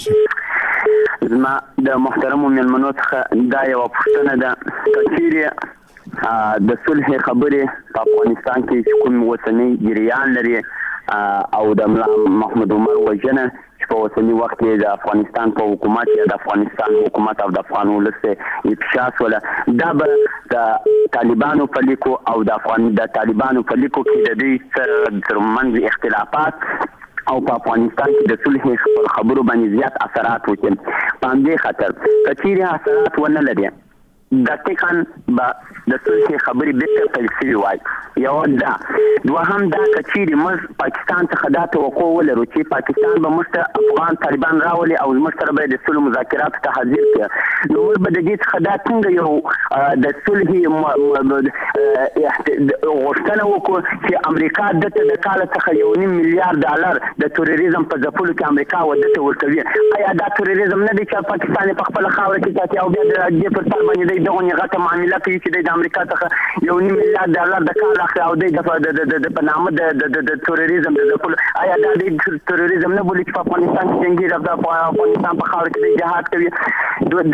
تشکر. زما د محترم ملمنو څخه دا یو پوښتنه ده چې د صلح خبرې په افغانستان کې کوم وسنی جریان لري او د ملا محمد عمر وجنه چې په اوسني وخت کې د افغانستان په حکومت یا د افغانستان حکومت او د افغان ولس افشاس ولا دا به د طالبانو په لیکو او د طالبانو په لیکو کې د دې ترمنځ اختلافات او په افغانستان کې د صلح خبرو باندې زیات اثرات وکړي. په همدې خاطر کچېرې اثرات ونه لري دقیقاً با د صلح خبرې بیرته پیل شوي وای. یو دا دوهم دا کچېرې موږ پاکستان څخه دا توقع ولرو چې پاکستان به موږ ته افغان طالبان راولي او موږ سره به د صلح مذاکراتو ته حاضر کړي، نو موږ به د دې څخه دا څنګه یو د صلح غوښتنه وکړو چې امریکا دته د کال څخه $1.5 میلیارډ د تروریزم په ځپلو کې امریکا ودته ورکوي. آیا دا تروریزم نه دی چې پاکستان په خپل خاوره کې ساتي او بیا د دې پر سر باندې دغه غټه معامله کوي چې د امریکا څخه $1.5 میلیارډ د کال اخر او د په نامه د تروریزم د ځپلو؟ آیا دا د تروریزم نه بولي چې په افغانستان کې جنگي د افغانستان په خاوره کې جهاد کوي؟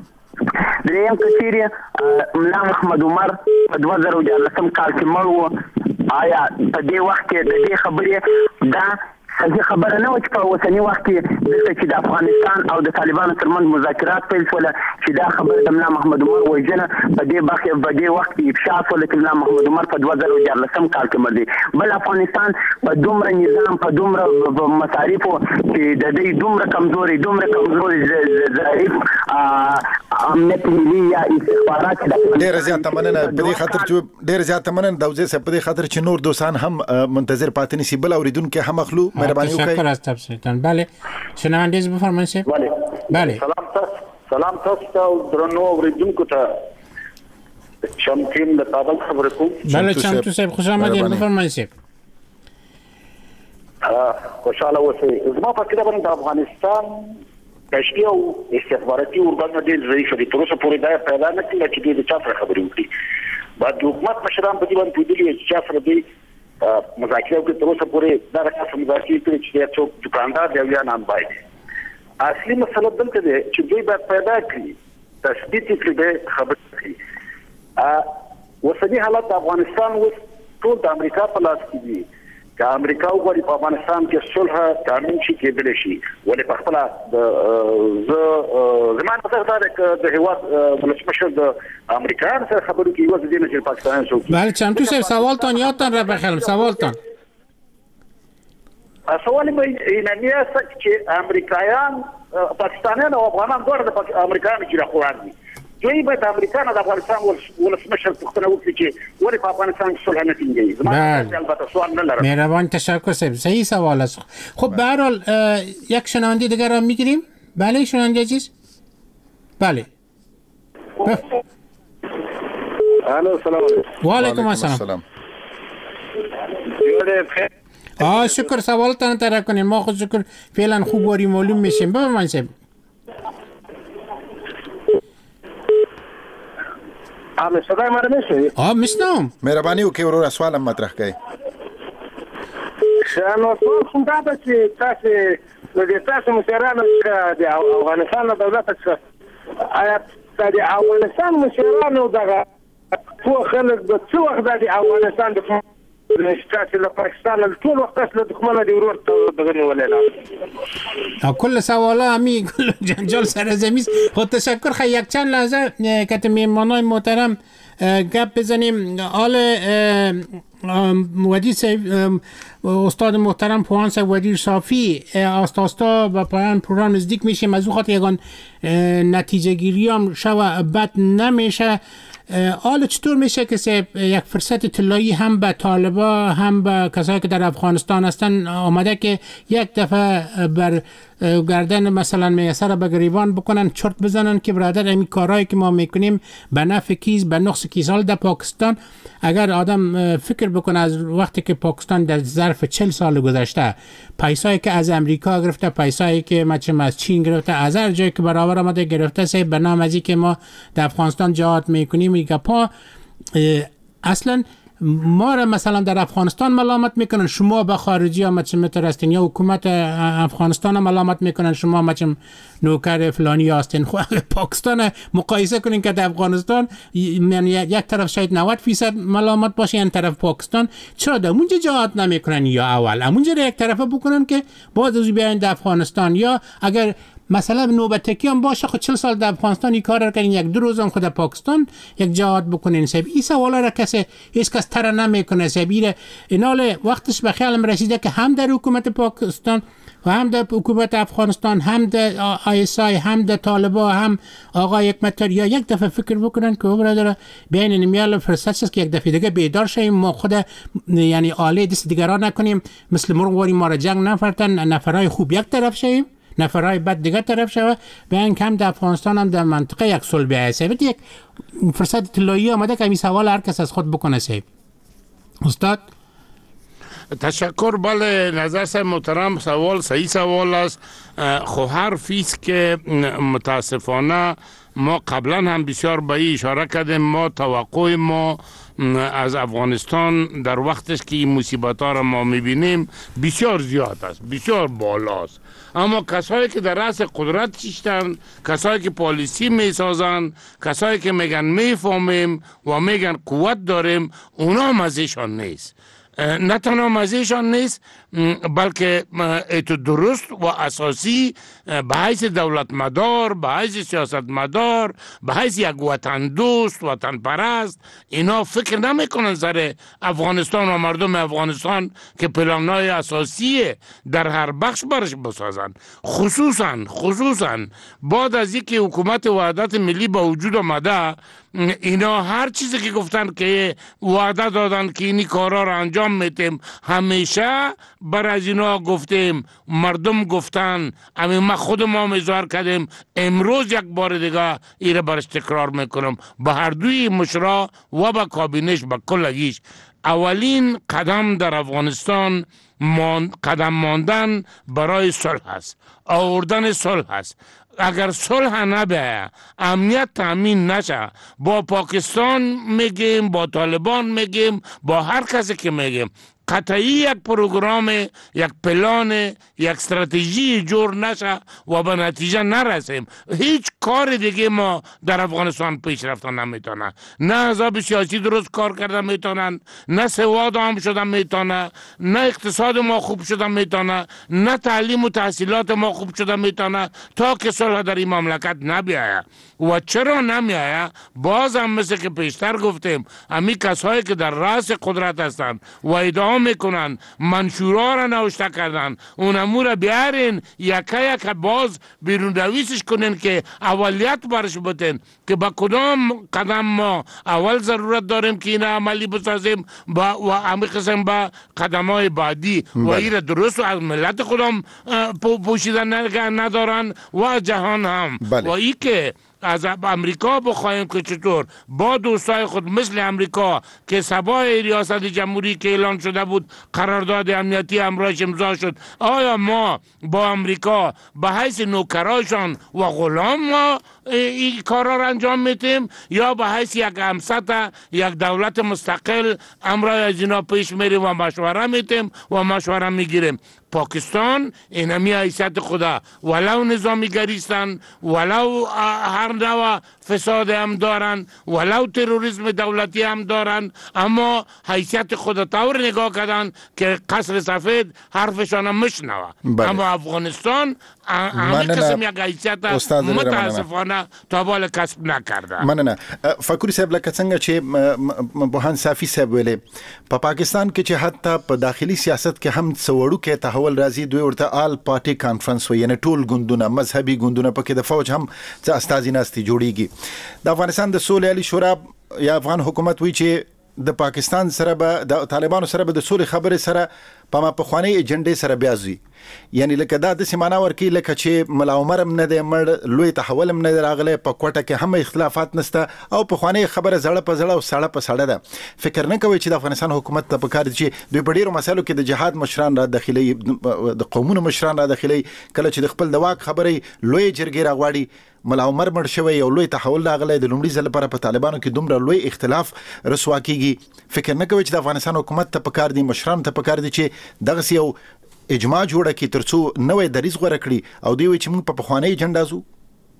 دریم کچېرې ملا محمد عمر په 2014 کال کې مړ و، آیا په دې وخت کې د دې خبرې دا صحیح خبره نه و چې په اوسني وخت کې دلته چې د افغانستان او د طالبانو ترمنځ مذاکرات پیل شول چې دا خبره د ملا محمد عمر وژنه په دې وخت کې افشا شول چې ملا محمد عمر په 2014 کال کې مړ دی؟ بل افغانستان په دومره نظام په دومره مصارفو چې د دې دومره کمزوري ضعیف امنیت ملي یا استخبارات ډېر زیات مننه په دې خاطر چې ډېر زیات مننه داوودزی صاحب په دې خاطر چې نور دوستان هم منتظر پاتې نشي. بل اوریدونکو هم اخلو تشکر از تبصیرتان. بله شنوندگی بفرمایید شب. بله سلام تاسو ته درنو اوریدونکو ته شمکین د کابل خبرې کوم. بله چمتو صاحب خوش آمدید بفرمایید شب. خوشاله اوسئ. زما په فکر باندې د افغانستان کشتي او استخباراتي ارګانونه ډېر ضعیف دي. تر اوسه پورې دا پیدا نه کړل چې دوی د چا سره خبرې وکړي. بعد حکومت مشران په دې باندې پوهېدلي چې چا سره دوی مذاکره وکړي. تر اوسه پورې دا رقم مذاکره کړي چې څوک دکاندار دی یا نه باید. اصلي مسله دلته ده چې دوی باید پیدا کړي تثبیت کړي د خبرې کړي. اوسني حالت د افغانستان اوس ټول د امریکا په لاس کې دي. که امریکا وغواړي په افغانستان کې صلح تامین شي کېدلی شي، ولې په خپله زما نظر دا دی که د هېواد ولسمشر د امریکایانو سره خبرې کوي یوازې دې نه چې پاکستانیان څوک. بله چمتو صاحب سوالتان یادتان را بخیرم. سوالتان سوال اینمی است چې امریکایان پاکستانیان او افغانان دواړه د امریکایانو کې راخوان دي. دوی باید امریکا نه د افغانستان ولسمشر پوښتنه وکړي چې ولې په افغانستان کې صلح نه ټینګېږي. زما البته سوال نه لرم. مهربان تشکر صاحب. صحیح سوال است. خب به هر حال یک شنونده دیگر را میگیریم. بله شنونده عزیز. بله. الو سلام علیکم. و علیکم السلام. شکر سوالتان طرح کنین. ما خود شکر فعلا خوب واری معلوم میشیم. بفرمایید صاحب. صدای ما را میشنوی؟ میشنوم. مهربانی وکړئ ورور سوالم مطرح کړئ. نو سوال خو دا ده چې تاسو مشرانو د افغانستان دولت څخه آیا د افغانستان مشرانو دغه څو خلک د څو وخت د افغانستان د تاسو له پاکستان له ټول وخت له دښمنه دی ورور دغه نیولې کل سوالا همی کل جنجال سر زمیز. خود تشکر. خیلی یک چند لحظه که میهمانای محترم گپ بزنیم. آل ودیر صاحب استاد محترم پوهان صاحب ودیر صافی آستا و پایان پروگرام نزدیک میشیم. از او خاطر یگان نتیجه گیری هم شو بد نمیشه. حالا چطور میشه که یک فرصت طلایی هم به طالبا هم به کسایی که در افغانستان هستن آمده که یک دفعه بر گردن مثلا میسر به گریبان بکنن چرت بزنن که برادر این کارهایی که ما میکنیم به نفع کیز به نقص کیز. حال در پاکستان اگر آدم فکر بکنه از وقتی که پاکستان در ظرف 40 سال گذشته پیسایی که از امریکا گرفته، پیسایی که مثلا از چین گرفته، از هر جایی که برابر آمده گرفته، صاحب به نام از اینکه ما در افغانستان جهاد میکنیم میگه پا اصلا ما را مثلا در افغانستان ملامت میکنن، شما به خارجی ها مترستین، یا حکومت افغانستان ملامت میکنن شما نوکر فلانی هستین. پاکستان مقایسه کنین که در افغانستان یعنی یک طرف شاید 90% ملامت باشه، این طرف پاکستان. چرا در اونجا جهاد نمیکنن یا اول همونجا یک طرفه بکنن که باز از بیاین در افغانستان؟ یا اگر مثلا نوبتکی هم باشه خود 40 سال در افغانستان این کار را کردین، یک دو روز هم خود پاکستان یک جهاد بکنین. صاحب این سوالا را هیچ کس تر نمیکنه. صاحب اینال وقتش به خیالم رسیده که هم در حکومت پاکستان و هم در حکومت افغانستان، هم در ISI، هم در طالبان، هم آقای حکمتیار یا یک دفعه فکر بکنن که برادر بین نمیال فرصت است که یک دفعه دیگه بیدار شیم، ما خود یعنی آله دست دیگران نکنیم، مثل مرغواری ما را جنگ نفرتن، نفرای خوب یک طرف شیم، نفرای بد دیگه طرف شوه، به این کم در افغانستان هم در منطقه یک صلح بیایه. صاحب یک فرصت طلایی آمده که این سوال هر کس از خود بکنه. صاحب استاد تشکر. بله نظر صاحب محترم، سوال صحیح سوال است. خو هر فیس که متاسفانه ما قبلا هم بسیار به این اشاره کردیم، ما توقع ما از افغانستان در وقتش که این مصیبت ها را ما میبینیم بسیار زیاد است، بسیار بالاست. اما کسایی که در رأس قدرت شیشتن، کسایی که پالیسی میسازن، کسایی که میگن میفهمیم و میگن قوت داریم، اونا مزهشان نیست. نه تنها مزهشان نیست بلکه ایتو درست و اساسی به حیث دولت مدار، به حیث سیاست مدار، به حیث یک وطن دوست، وطن پرست، اینا فکر نمی کنن سر افغانستان و مردم افغانستان که پلانای اساسی در هر بخش برش بسازن. خصوصا بعد از اینکه حکومت وحدت ملی به وجود آمده، اینا هر چیزی که گفتن که وعده دادن که اینی کارا را انجام میتیم، همیشه بر از اینا گفتیم، مردم گفتن، ما خود ما اظهار کردیم. امروز یک بار دیگه ایره برش تکرار میکنم، به هر دوی مشرا و به کابینش به کلگیش، اولین قدم در افغانستان قدم ماندن برای صلح است، آوردن صلح است. اگر صلح نبیه، امنیت تامین نشه، با پاکستان میگیم، با طالبان میگیم، با هر کسی که میگیم، قطعی یک پروگرام، یک پلان، یک استراتژی جور نشه و به نتیجه نرسیم، هیچ کار دیگه ما در افغانستان پیش رفتن نمیتونه. نه احزاب سیاسی درست کار کردن میتونن، نه سواد عام شدن میتونه، نه اقتصاد ما خوب شدن میتونه، نه تعلیم و تحصیلات ما خوب شدن میتونه تا که صلح در این مملکت نبیایه. و چرا نمیایه؟ باز هم مثل که پیشتر گفتیم، امی کسایی که در رأس قدرت هستند و ادعا میکنن، منشورها را نوشته کردن، اونمو را بیارین یکه باز بیرون رویسش کنین که اولیت برش بتین که با کدام قدم ما اول ضرورت داریم که این عملی بسازیم و امی قسم با قدم های بعدی و این درست و از ملت خودم پوشیدن ندارن و جهان هم. و ای که از امریکا بخواهیم که چطور با دوستای خود مثل امریکا که سبای ریاست جمهوری که اعلان شده بود، قرارداد امنیتی همراهش امضا شد، آیا ما با امریکا به حیث نوکرایشان و غلام ما این کارا را انجام میتیم، یا به حیث یک همسط یک دولت مستقل امرای از اینا پیش میریم و مشوره میتیم و مشوره میگیریم؟ پاکستان اینمی حیثیت خدا، ولو نظامی گریستن، ولو هر نوع فساد هم دارن، ولو تروریسم دولتی هم دارن، اما حیثیت خدا طور نگاه کردن که قصر سفید حرفشان هم مشنوه. اما افغانستان همین قسم یک حیثیت متاسفانه تا بال کسب نکرده. مننه. فکری صاحب لکه څنګه چې بوهان صافی صاحب ویلې، په پاکستان کې چې حتی په داخلي سیاست کې هم څوړو کې تحول راځي، دوی ورته آل پارټي کانفرنس وي، یعنی ټول ګوندونه، مذهبي ګوندونه، پکې د فوج هم څه استازي ناستي جوړیږي. د افغانستان د سولې عالی شورا یا افغان حکومت وی چې د پاکستان سره به د طالبانو سره به د سولې خبرې سره په ما پخوانی ایجنډې سره بیا ځي، یعنی لکه دا د سیمانه ورکی لکه چې ملا عمر هم نه دی مړ، لوی تحول هم نه دی راغلی، په کوټه کې هم اختلافات نشته او پخوانی خبره زړه په زړه او ساړه په ساړه ده. فکر نه کوي چې د افغانستان حکومت ته پکار دي چې دوی په ډیرو مسایلو کې د جهاد مشران را داخلي، د قومونو مشران را داخلي، کله چې د خپل د واک خبرې لوی جرګې راغواړي. ملا عمر مړ شوی، یو لوی تحول راغلی، د لومړي ځل لپاره په طالبانو کې دومره لوی اختلاف رسوا کیږي. فکر نه کوي چې د افغانستان حکومت ته پکار دي، مشران ته پکار دي چې دغه یو اجماع جوړه کړي ترڅو نوې دریځ غوړه کړي او دوی چې موږ په پخوانی ایجنډا زو.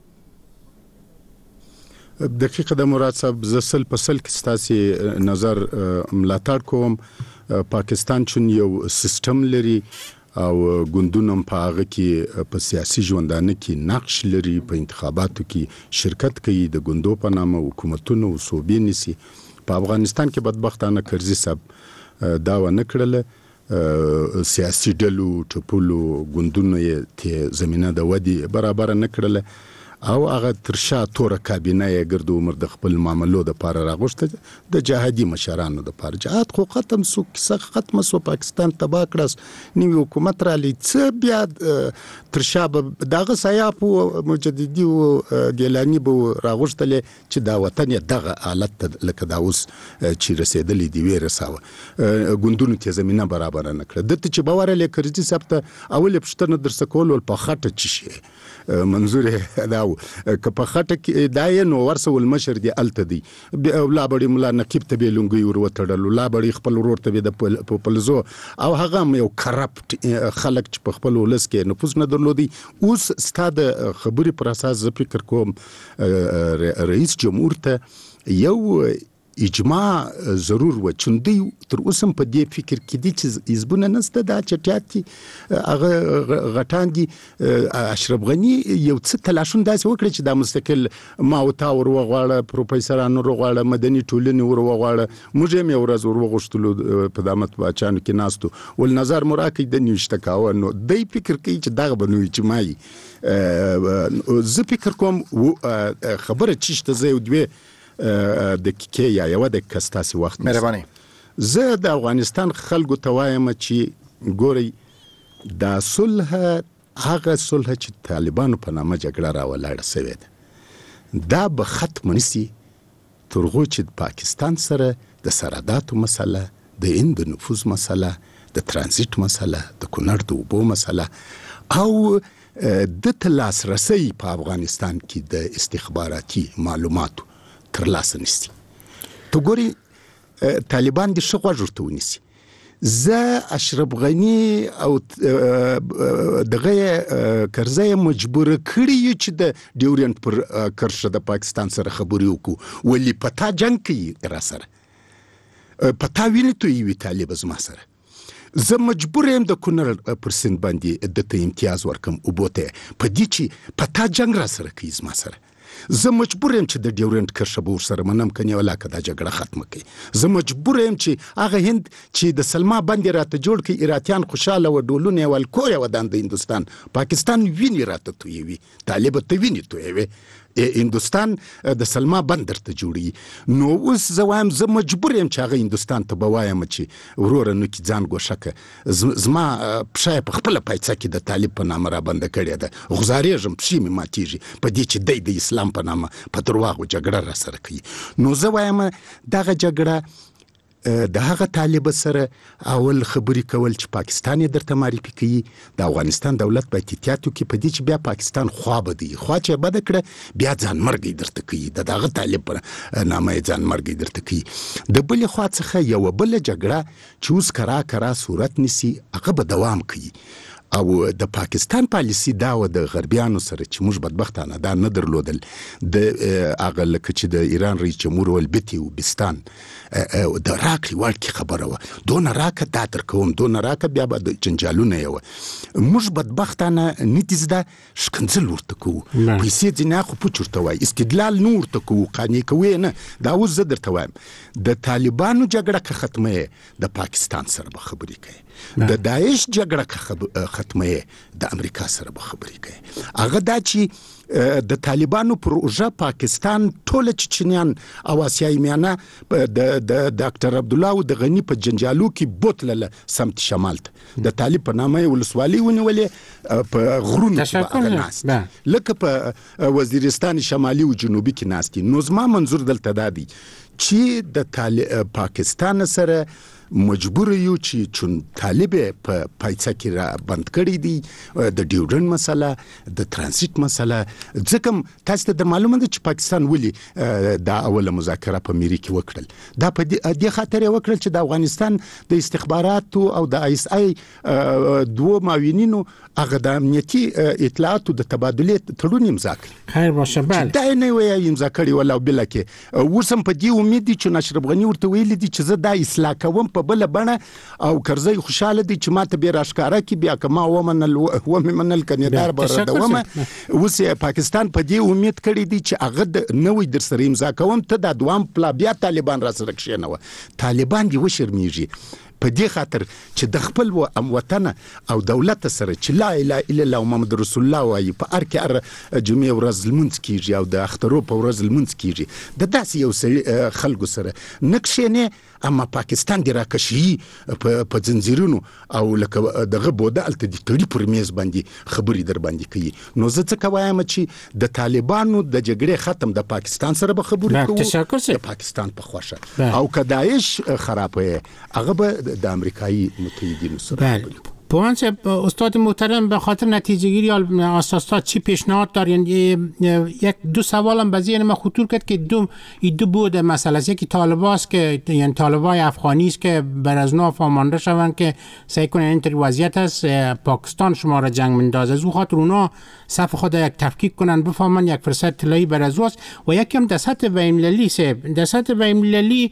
دقیقه د مراد صاحب زسل پسل کې ستاسي نظر ملاتړ کوم. پاکستان چون یو سیستم لري او ګوندونه په هغه کې په سیاسي ژوندانه کې نقش لري، په انتخاباتو کې شرکت کوي، د ګوندو په نامه حکومتونو او صوبې نیسي. په افغانستان کې بدبختانه کرزي صاحب دا ونه کړله، سیاسي ډلو ټپلو ګوندونو یې ته زمينه د ودی برابر نه کړله او هغه ترشا توره کابینه یې ګرد عمر د خپل معاملو د پاره راغوشته د جهادي مشرانو د پاره. جهاد خو ختم سو، کیسه ختم سو، پاکستان تباه کړس، نیو حکومت را لې څه بیا ترشا دغه سیاپ مجددي او ګیلانی بو راغوشتل چې دا وطن دغه حالت لکه دا اوس چې رسیدلې دی ورساوه ګوندونو ته زمينه برابر نه کړ. دته چې باور لري کرځي ثبت اول پښتنه در سکول په خټه چی شي منظور دا که په خټه کې دا یې نو ورسول مشر دی الته دی لا بړي مولا نقیب ته به لونګي ور وتړل، لا بړي خپل ورور ته د پلزو او هغه یو کرپټ خلک چې په خپل ولس کې نفوذ نه درلودي. اوس ستاد خبري پر اساس ز فکر کوم رئیس جمهور ته یو اجماع ضرور و، چوندی تر اوسم په دې فکر کې دي چې حزبونه نسته دا چټیاتي هغه غټان دي. اشرف غنی یو څه تلاشون داسې وکړي چې دا مستقل ماوتا ور وغواړه، پروفیسورانو ور وغواړه، مدني ټولنې ور وغواړه، موږ هم یو ورځ ور وغوښتلو په دامت بچانو کې ناستو ول نظر مراکې د نیشته کاوه. نو دای فکر کوي چې دا بنوي چې مای زه فکر کوم خبره چشته زه دوی دقیقه یا یو د کستاسي وخت مهرباني. زه د افغانستان خلکو ته وایم چې ګوري دا صلح هغه صلح چې طالبانو په نامه جګړه راولاړه سوې ده دا به ختم نشي ترغو چې پاکستان سره د سرحداتو مسله، د هند نفوذ مسله، د ترانزیت مسله، د کونړ د اوبو مسله او د تلاس رسي په افغانستان کې د استخباراتي معلوماتو تر لاسه نشي. تو ګوري طالبان د شغو ورته ونیسي. زه اشرف غنی او دغه کرزی مجبور کړی چې د ډیورنت پر کرشه د پاکستان سره خبرې وکړو، ولی پتا جنگ کوي را سره پتا ویني تو یې طالب زما سره. زه مجبور یم د کونړ پر سند باندې د ته امتیاز ورکم او بوته په دې چې پتا جنگ را سره کوي زما سره. زه مجبور یم چې د ډیورنت کرشه به ورسره منم کني ولاکه دا جګړه ختمه کړي. زه مجبور یم چې هغه هند چې د سلما باندې راته جوړ کړي ایراتیان خوشاله و ډولونه ول کوی ودان د هندستان پاکستان ویني راته تویوي، طالب ته ویني تویوي، هندستان د سلما بندر ته جوړي. نو اوس زه وایم زه مجبور یم چې هغه هندستان ته به وایم چې وروره نو کې ځان ګوښه زما پښه په خپله پایڅه کې د طالب په نامه را بنده کړې ده، غوځارېږم پښې مې ماتېږي په دې چې دی د اسلام په نامه په درواغو جګړه را سره کوي. نو زه وایم دغه جګړه د هغه طالب سره اول خبري کول چې پاکستان یې درته معرفي کوي، د افغانستان دولت به احتیاط وکړي په دې چې بیا پاکستان خوا بدی خوا چې بده کړه بیا ځان مرګي درته کوي، د هغه طالب پر نامه ځان مرګي درته کوي. د بل خوا څخه یو بل جګړه چې اوس کرا صورت نسی هغه به دوام کوي او د پاکستان پالیسی دا و د غربیانو سره چې موږ بدبختانه دا نه درلودل د هغه لکه چې د ایران رئیس جمهور ولبتي او بستان د راکړې ورکړې خبره وه، دونه راکه دا درکوم دونه راکه بیا به د جنجالونه یې وه. موږ بدبختانه نه دي زده شکنځل ورته کوو، پیسې ځینې خو پوچ ورته وایي، استدلال نه ورته کوو، قانع کوو نه. دا اوس زه درته وایم د طالبانو جګړه که ختمه د پاکستان سره به خبرې کوي، د داعش جګړه که ختمه د امریکا سره به خبرې کوي. هغه دا چې د طالبانو پروژه پاکستان ټول چچنیان او آسیایي میانه د ډاکټر عبد الله د غنی په جنجالو کې بوتله سمت شمال ته د طالب په نامه ولسوالي ونیولې په غرونو کې ناست لکه په وزیرستان شمالي او جنوبي کې ناست. نو زما منظور دلته دا دی چې د پاکستان سره مجبور یو چې چون طالب په پایڅه کې را بند کړی دي د ډیورن مسله د ترانزیت مسله. ځکه تاسو ته معلومه ده چې پاکستان ولي دا اوله مذاکره په میری کې وکړل. دا په دې خاطر وکړل چې د افغانستان د استخباراتو او د آی اس آی دوه معاونینو هغه د امنیتي اطلاعاتو د تبادله تړون امضا کړ. خیر باشه. بله دا نه وایي امضا کړی ولا بل کې ورسم په دې امید دي چې نشرب غنی ورته ویل دي چې زه دا اصلاح کوم په بل بڼه او کرزی خوشاله دي چې ماته به راشکاره کی بیا کما ومنل کنيدار بر دومه. اوس پاکستان په دې امید کړی دي چې هغه د نوې در سره امضا کوم ته د دوام پلا بیا طالبان را سره کښینوه. طالبان دی وشرمیږي په دې خاطر چې د خپل وطن او دولت سره چې لا اله الا الله محمد رسول الله وايي په هر کې جمعه ورځ لمونځ کیږي او د اخترو په ورځ لمونځ کیږي د داسې یو خلکو سره نقشینه. اما پاکستان دی راکشي په زنجیرونو او لکه دغه بوده الته د تړي پر میز باندې خبري در باندې کوي. نو زه څه وایم چې د طالبانو د جګړې ختم د پاکستان سره به خبري کوي د پاکستان په خوښه او کداعش خرابه هغه به د امریکایی متحدینو سره خبري کوي. پوانس استاد محترم به خاطر نتیجه گیری اساسات چی پیشنهاد دارین؟ یک دو سوالم به ذهن من خطور کرد که دو بود مسئله است. یکی طالباست که یعنی طالبای افغانی است که بر از نو فهمانده شوند که سعی کنن اینطوری وضعیت است پاکستان شما را جنگ مندازه. از او خاطر اونا صف خود یک تفکیک کنن بفهمن یک فرصت طلایی بر از اوست. و یکی هم در سطح بین‌المللی است. در سطح بین‌المللی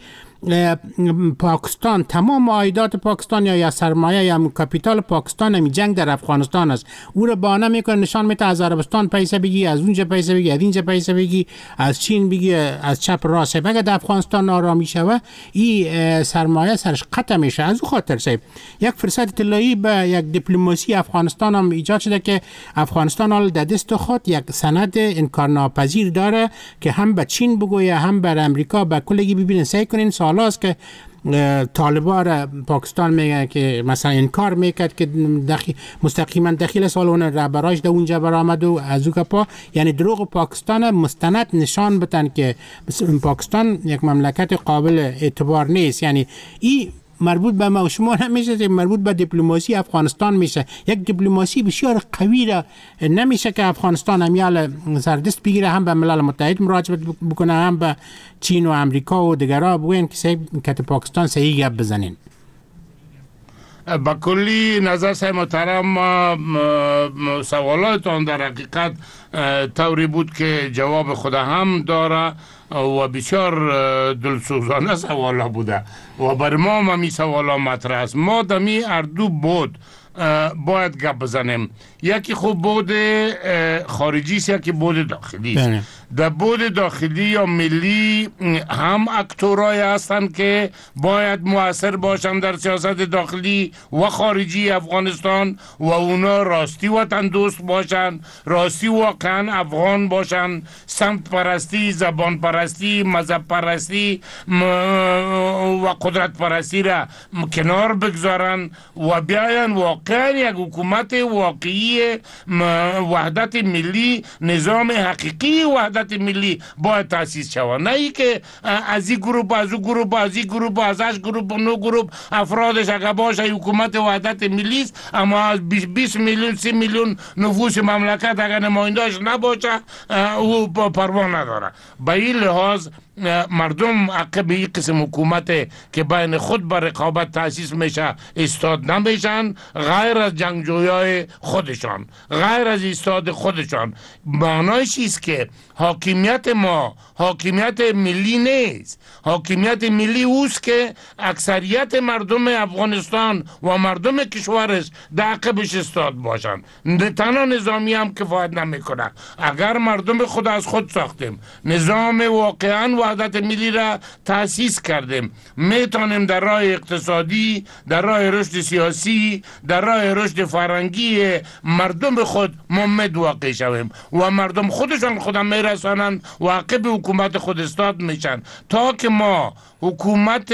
پاکستان تمام عایدات پاکستان یا سرمایه یا کاپیتال پاکستان می جنگ در افغانستان است. او را بهانه میکنه نشان میده از عربستان پیسه بگی، از اونجا پیسه بگی، از اینجا پیسه بگی، از چین بگی، از چپ راست. اگه در افغانستان آرامی شوه این سرمایه سرش قطع میشه. از او خاطر صاحب یک فرصت طلایی به یک دیپلماسی افغانستان هم ایجاد شده که افغانستان حال در دست خود یک سند انکارناپذیر داره که هم به چین بگویه هم بر امریکا به کلگی ببینن. سعی کنین سالاست که طالبان پاکستان میگه که مثلا انکار میکرد که مستقیما داخل سالن رهبراش در اونجا برآمد و از او پا یعنی دروغ پاکستان مستند نشان بدن که پاکستان یک مملکت قابل اعتبار نیست. یعنی این مربوط به ما و شما نمیشه، مربوط به دیپلماسی افغانستان میشه. یک دیپلماسی بسیار قوی را نمیشه که افغانستان همیال سردست بگیره، هم به ملل متحد مراجعه بکنه، هم به چین و امریکا و دیگرها بگوین که پاکستان صحیح گپ بزنین. با کلی نظر سای محترم سوالاتون در حقیقت طوری بود که جواب خود هم داره و بسیار دلسوزانه سوالا بوده و بر ما هم این سوالا مطرح است. ما دمی اردو بود باید گپ بزنیم. یکی خوب بود خارجی است، یکی بود داخلی است. در بود داخلی یا ملی هم اکتورای هستند که باید مؤثر باشند در سیاست داخلی و خارجی افغانستان و اونا راستی وطن دوست باشند، راستی واقعا افغان باشند، سمت پرستی، زبان پرستی، مذهب پرستی و قدرت پرستی را کنار بگذارن و بیاین واقعا یک حکومت واقعی وحدت ملی، نظام حقیقی وحدت ملی باید تاسیس شود. نه ای که از این گروپ از اون گروپ از این گروپ از اش گروپ نو گروپ افرادش اگه باشه حکومت وحدت ملی است، اما از 20 میلیون 30 میلیون نفوس مملکت اگه نماینده‌اش نباشه او پروا نداره. به این لحاظ مردم عقب این قسم حکومت که بین خود بر رقابت تاسیس میشه استاد نمیشن، غیر از جنگجویای خودشان، غیر از استاد خودشان. معنایش است که حاکمیت ما حاکمیت ملی نیست. حاکمیت ملی اوست که اکثریت مردم افغانستان و مردم کشورش در عقبش استاد باشن. تنها نظامی هم کفایت نمیکنه. اگر مردم خود از خود ساختیم، نظام واقعا وحدت ملی را تأسیس کردیم. میتونیم در راه اقتصادی، در راه رشد سیاسی، در راه رشد فرهنگی مردم خود ممد واقع شویم و مردم خودشان خودم میرسانند و عقب حکومت خود استاد میشن. تا که ما حکومت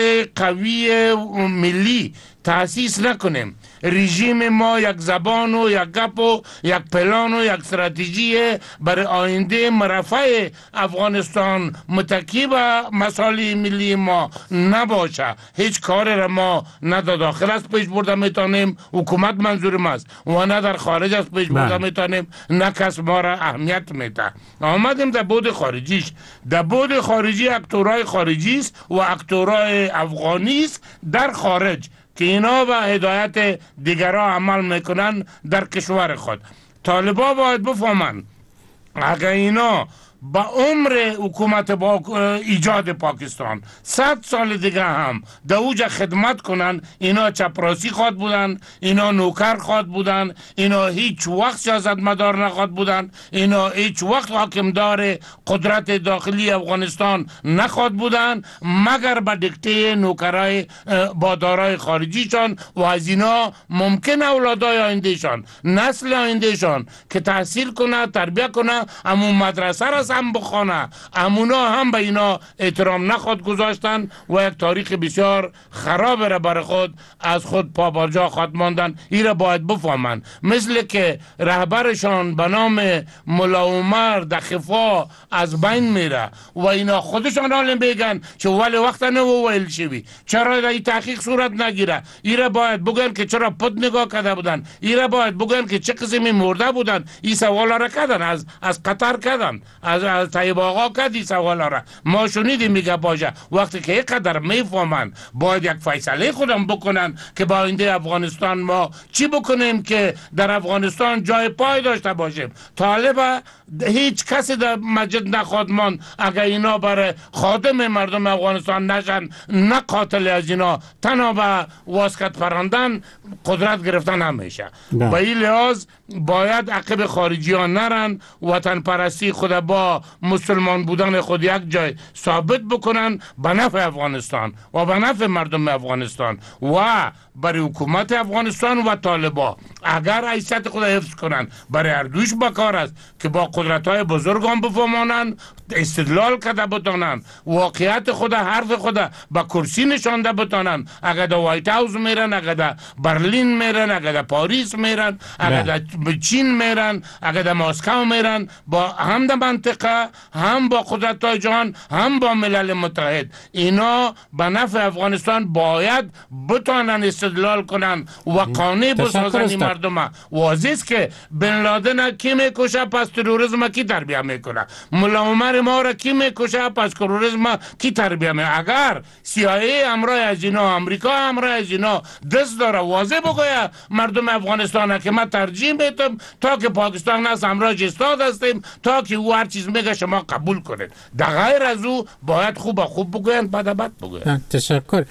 قوی ملی تأسیس نکنیم، رژیم ما یک زبان و یک گپ و یک پلان و یک استراتژی برای آینده مرفع افغانستان متکی به مسائل ملی ما نباشه، هیچ کار را ما نه در داخل است پیش برده میتونیم، حکومت منظور ماست، و نه در خارج است پیش برده میتونیم، نه کس ما را اهمیت میده. آمدیم در بود خارجیش. در بود خارجی اکتورهای خارجی است و اکتورهای افغانی است در خارج که اینا به هدایت دیگرها عمل میکنن در کشور خود. طالبا باید بفهمن اگر اینا با عمر حکومت با ایجاد پاکستان 100 سال دیگه هم در اوج خدمت کنن، اینا چپراسی خواد بودن، اینا نوکر خواد بودن، اینا هیچ وقت سیاستمدار نخواد بودن، اینا هیچ وقت حاکمدار قدرت داخلی افغانستان نخواد بودن مگر به دیکته نوکرای بادارای خارجیشان و از اینا ممکن اولادای آیندهشان، نسل آیندهشان که تحصیل کنه، تربیه کنه، امون مدرسه را هم بخونه، امونا هم به اینا احترام نخواد گذاشتن و یک تاریخ بسیار خراب را بر خود از خود پابرجا خواهد ماندن. این را باید بفهمن. مثل که رهبرشان به نام ملا عمر در خفا از بین میره و اینا خودشان حال بگن که ولی وقت نوویل شوی، چرا این تحقیق صورت نگیره؟ این را باید بگن که چرا پد نگاه کرده بودن، این را باید بگن که چه قسمی مرده بودن. این سوال را کردن، از قطر کردن، از طیب آقا کردی سوال را. ما شنیدیم میگه باشه وقتی که یک قدر میفهمن باید یک فیصله خودم بکنن که با آینده افغانستان ما چی بکنیم که در افغانستان جای پای داشته باشیم. طالب هیچ کسی در مسجد نخواد ماند اگر اینا برای خادم مردم افغانستان نشن، نه قاتل از اینا تنها به واسکت پراندن قدرت گرفتن همیشه. با این لحاظ باید عقب خارجی ها نرن، وطن پرستی خود با مسلمان بودن خود یک جای ثابت بکنن به نفع افغانستان و به نفع مردم افغانستان و برای حکومت افغانستان و طالبا اگر حیثیت خود حفظ کنن برای اردوش بکار است که با قدرت های بزرگ هم بفهمانن، استدلال کرده بتانن، واقعیت خود، حرف خود با کرسی نشانده بتانن. اگر در وایت هاوس میرن، اگر در برلین میرن، اگر در پاریس میرن، اگر در چین میرن، اگر در مسکو میرن، با هم در منطقه، هم با قدرت های جهان، هم با ملل متحد، اینا به نفع افغانستان باید بتانن استدلال کنن و قانع بسازن مردم. واضح است که بن لادن کی میکشه پس تروریسم کی تربیه میکنه، ملا عمر ما را کی میکشه پس تروریسم کی تربیه میکنه. اگر CIA امرای از اینا، امریکا امرای از اینا دست داره، واضح بگویه مردم افغانستان که من ترجیح میدم تا که پاکستان از امراج استاد هستیم، تا که او هر چیز میگه شما قبول کنید. در غیر از او باید خوب بگوین، بد بگوین. تشکر.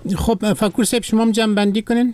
خب فکر صاحب شما هم جمع بندی کنین.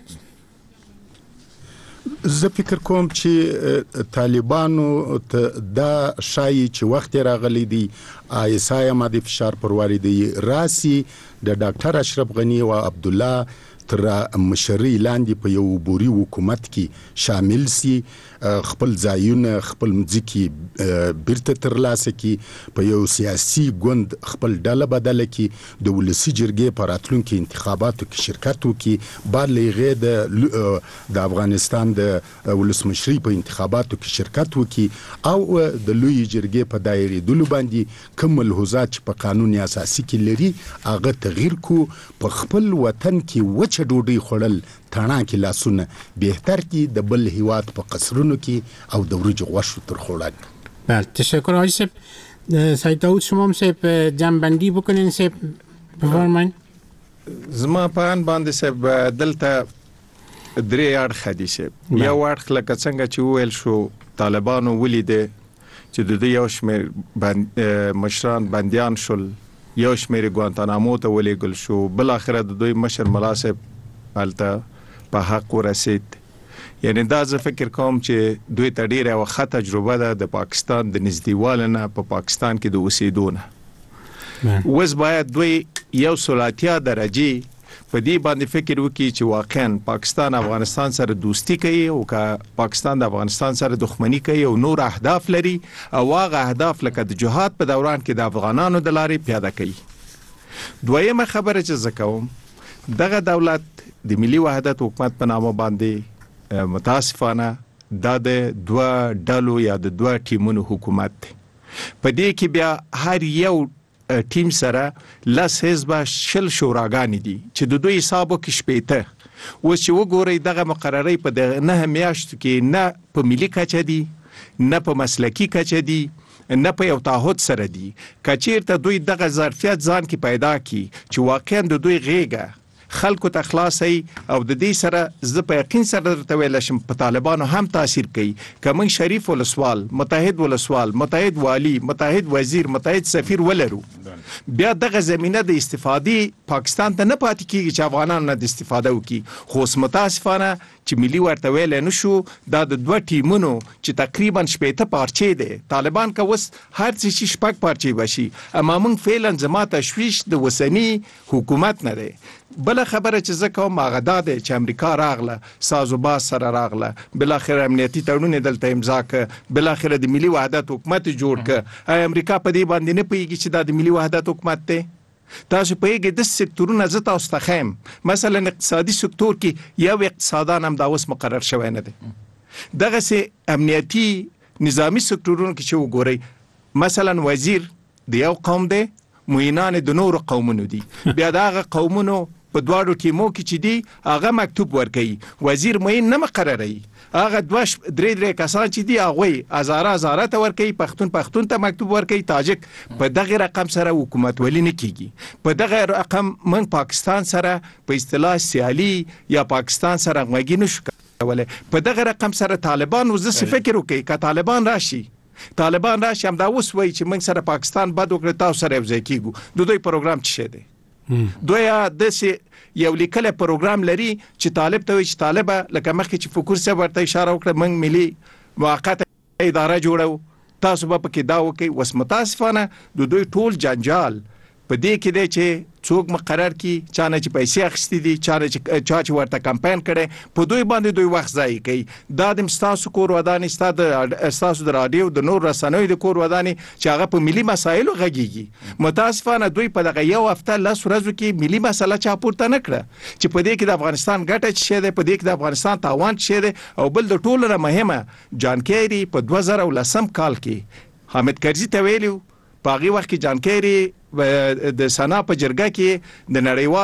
زه فکر کوم چې طالبانو دا شایي چې وخت راغلی دی آیسای ماده فشار پر واردی راسي د ډاکټر اشرف غنی او عبد الله تر مشري لاندې په یو بوري حکومت کې شامل سي، خپل ځایونه خپل مځکي بیرته ترلاسه کی، په یو سیاسي ګوند خپل ډله بدله کی، د ولسی جرګې په راتلونکي انتخاباتو کې شرکت وکړي، بالغه د افغانستان د ولسمشري په انتخاباتو کې شرکت وکړي او د لوی جرګې په دایره دلو باندې کوم ملحوظات چې په قانون اساسي کې لري هغه تغییر کو، په خپل وطن کې وچه ډوډۍ خوړل تانا کې لاسونه بهتر کې د بل هیواد په قصرونو کې او د ورجو غوښو تر خوړل. بله تشکر حاجی صاحب. سید داود شما هم صاحب جمع‌بندی بکنین صاحب بفرمایید. زما په ان باندې صاحب دلته درې اړخ دي صاحب. یو اړخ لکه څنګه چې ویل شو طالبانو ولیده چې د دې یو شمېر مشران بندیان شول، یو شمېر ګوانتانامو ته ولېږل شو، بل اخره د دوی مشر ملا صاحب هلته په حق ورسید. یعنی دا زه فکر کوم چې دوی ته ډیره وخت تجربه ده د پاکستان د نږدېوالي نه په پاکستان کې د اوسېدو نه. وس باید دوی 180 درجه په دې باندې فکر وکړي چې واقعا پاکستان افغانستان سره دوستی کوي او که پاکستان د افغانستان سره دښمنی کوي او نور اهداف لري او هغه اهداف لکه د جهاد په دوران کې د افغانانو د لارې پیاده کوي. دویمه خبره چې زه کوم دغه دولت د ملي وحدت حکومت په نامه باندې متاسفانه دا د دوه ډلو یا د دوه ټیمونو حکومت دی. په دې کې بیا هر یو ټیم سره لس حزبه شل شوراګانې دي چې د دوی حسابو کې شپېته. اوس چې وګورئ دغه مقررې په دغه 9 میاشتو کې نه په ملي کچه دي نه په مسلکي کچه دي نه په یو تعهد سره دي. که چیرته دوی دغه ظرفیت ځان کې پیدا کړي چې واقعا د دوی غیږه خلکو ته خلاصي او د دې سره زه په یقین سره درته ویل شم په طالبانو هم تاثیر کوي. که موږ شریف ولسوال متحد ولسوال متحد والی متحد وزیر متحد سفیر ولرو بیا دغه زمينه د استفادې پاکستان ته نه پاتې کیږي چې افغانان نه د استفاده وکړي. خو متاسفانه چې ملي ورته ویل نه شو دا د دوه ټیمونو چې تقریبا 18 پارچې دي طالبان که وس هر څه شي شپږ پارچې بشي اما موږ فعلا زما تشویش د وسنی حکومت نه دی. بل خبره چې زه کوم هغه دا ده چې امریکا راغله سازوباز سره راغله بل اخر امنیتي تړون دلته امضا ک بل اخر د ملي وحدت حکومت جوړ ک. امریکا په دې باندې نه پیږي چې دا د ملي وحدت حکومت دی. تاسو په یګه د سکتورونو زه تاسو ته خیم مثلا اقتصادي سکتور کې یو اقتصادان هم دا اوس مقرر شوی نه دی. دغه سه امنیتي نظامی سکتورونو کې چې وګورئ مثلا وزیر د یو قوم دی معینان د نور قومونو دي بیا دغه قومونو په دواړو ټیمو کې چې دی هغه مکتوب ورکړي وزیر معین نه مقرروي هغه دوه درې کسان چې دی هغه هزاره ته ورکړي پښتون ته مکتوب ورکړي تاجک په دغه رقم سره حکومت ولی نه کیږي. په دغه رقم من پاکستان سره په اصطلاح سیالي یا پاکستان سره غوږی نشو کولای. په دغه رقم سره طالبان وزه فکر وکړي که طالبان راشي هم دا اوس وایي چې موږ سره پاکستان بد وکړي تاسو سره یو ځای کیږو. د دوی پروګرام څه دی؟ دوی د یو لیکل پروګرام لري چې طالب ته وي چې طالبه لکه مخکې چې فکر څه ورته اشاره وکړه موږ ملي موقته اداره جوړو تاسو به پکې دا وکړي. وس متاسفانه د دوی ټول جنجال په دې کې دی چې څوک مقرر کی چانه چې پیسې اخستې دي چا چې ورته کمپاین کړي په دوی باندې دوی وخت ضایع کوي. دا د تاسو کور ودانې تاسو د رادیو د نور رسنیو د کور ودانې چې هغه په ملي مسایلو غږیږي. متاسفانه دوی په دغه یو هفته لس ورځو کې ملي مسله چا پورته نه کړه چې په دې کې د افغانستان ګټه څه ده په دې کې د افغانستان تاوان څه ده. او بل د ټولو نه مهمه جان کیری په 2010 کال کې حامد کرزي ته ویلو په هغه وخت کې جان کیری د سنا په جرګه کې د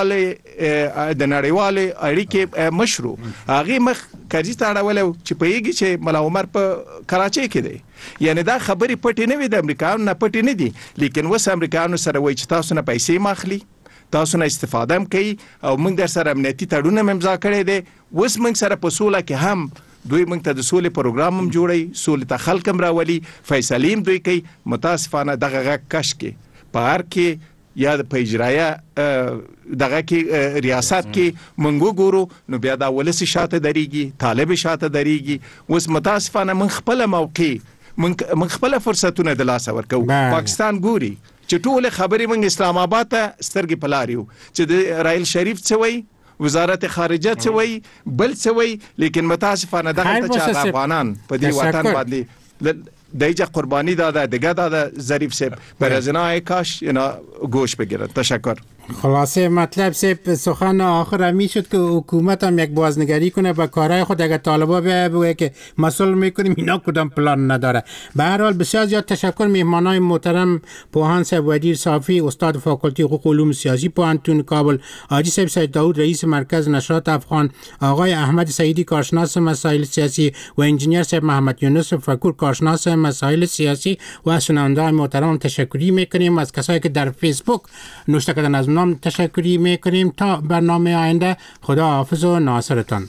نړیوالې اړیکې مشرو هغه مخ کرزي ته اړولو چې په یګي چې ملا عمر په کراچۍ کې دی. یعنی دا خبرې پټې نه وي د امریکایانو نه پټې نه دي لیکن وس امریکایانو سره وایي چې تاسو نه پیسې ماخلي تاسو نه استفاده هم کوي او موږ در سره امنیتي تړون امضا کړی دی. وس موږ سره په سوله کې هم دوی موږ ته د سولې پروګرام هم جوړي سولې ته خلک هم راولي فیصلې هم دوی کوي. متاسفانه دغه غږ کش کې په هر کې یا د اجرایه دغه کې ریاست کې موږ وګورو نو بیا دا ولسی شاته دریږي طالب شاته دریږي. اوس متاسفانه من خپل موقع من خپل فرصتونه د لاس ورکو. پاکستان ګوري چې ټول خبرې موږ اسلام آباد ته سترګې پلاریو چې د رائل شریف څه وایي وزارت خارجه څه وایي بل څه وایي لیکن متاسفانه دغه چې افغانان په دې وطن باندې دیجا قربانی داده دیگه داده ظریف صاحب بر از اینها کاش اینا گوش بگیرن. تشکر. خلاصه مطلب سه سخن آخر همی شد که حکومت هم یک بازنگری کنه با کارهای خود اگر طالبا بگه که مسئول میکنیم اینا کدام پلان نداره. به هر حال بسیار زیاد تشکر مهمانای محترم پوهان صاحب ودیر صافی استاد فاکولتی حقوق و علوم سیاسی پوهنتون کابل حاجی صاحب سید داود رئیس مرکز نشرات افغان آقای احمد سعیدی کارشناس مسائل سیاسی و انجینیر صاحب محمد یونس فکور کارشناس مسائل سیاسی و شنوندگان محترم تشکری میکنیم. از کسایی که در فیسبوک نوشته کردن از نام تشکری میکنیم. تا برنامه آینده خدا حافظ و ناصرتان.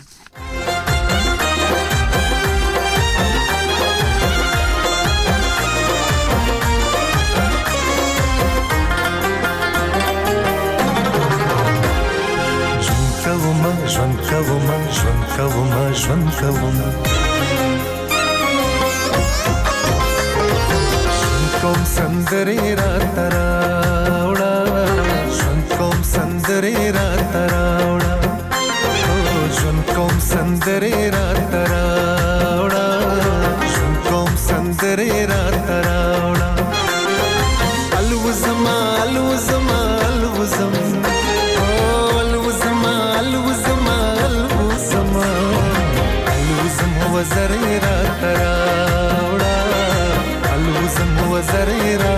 کوم سندري را تراوړه وزرې را تراوړه ژوند کوم سندرې را تراوړه ژوند کوم سندرې را تراوړه الوزما الوزما الوزم الوزما الوزما الوزما الوزم وزرې را تراوړه الوزم وزرې را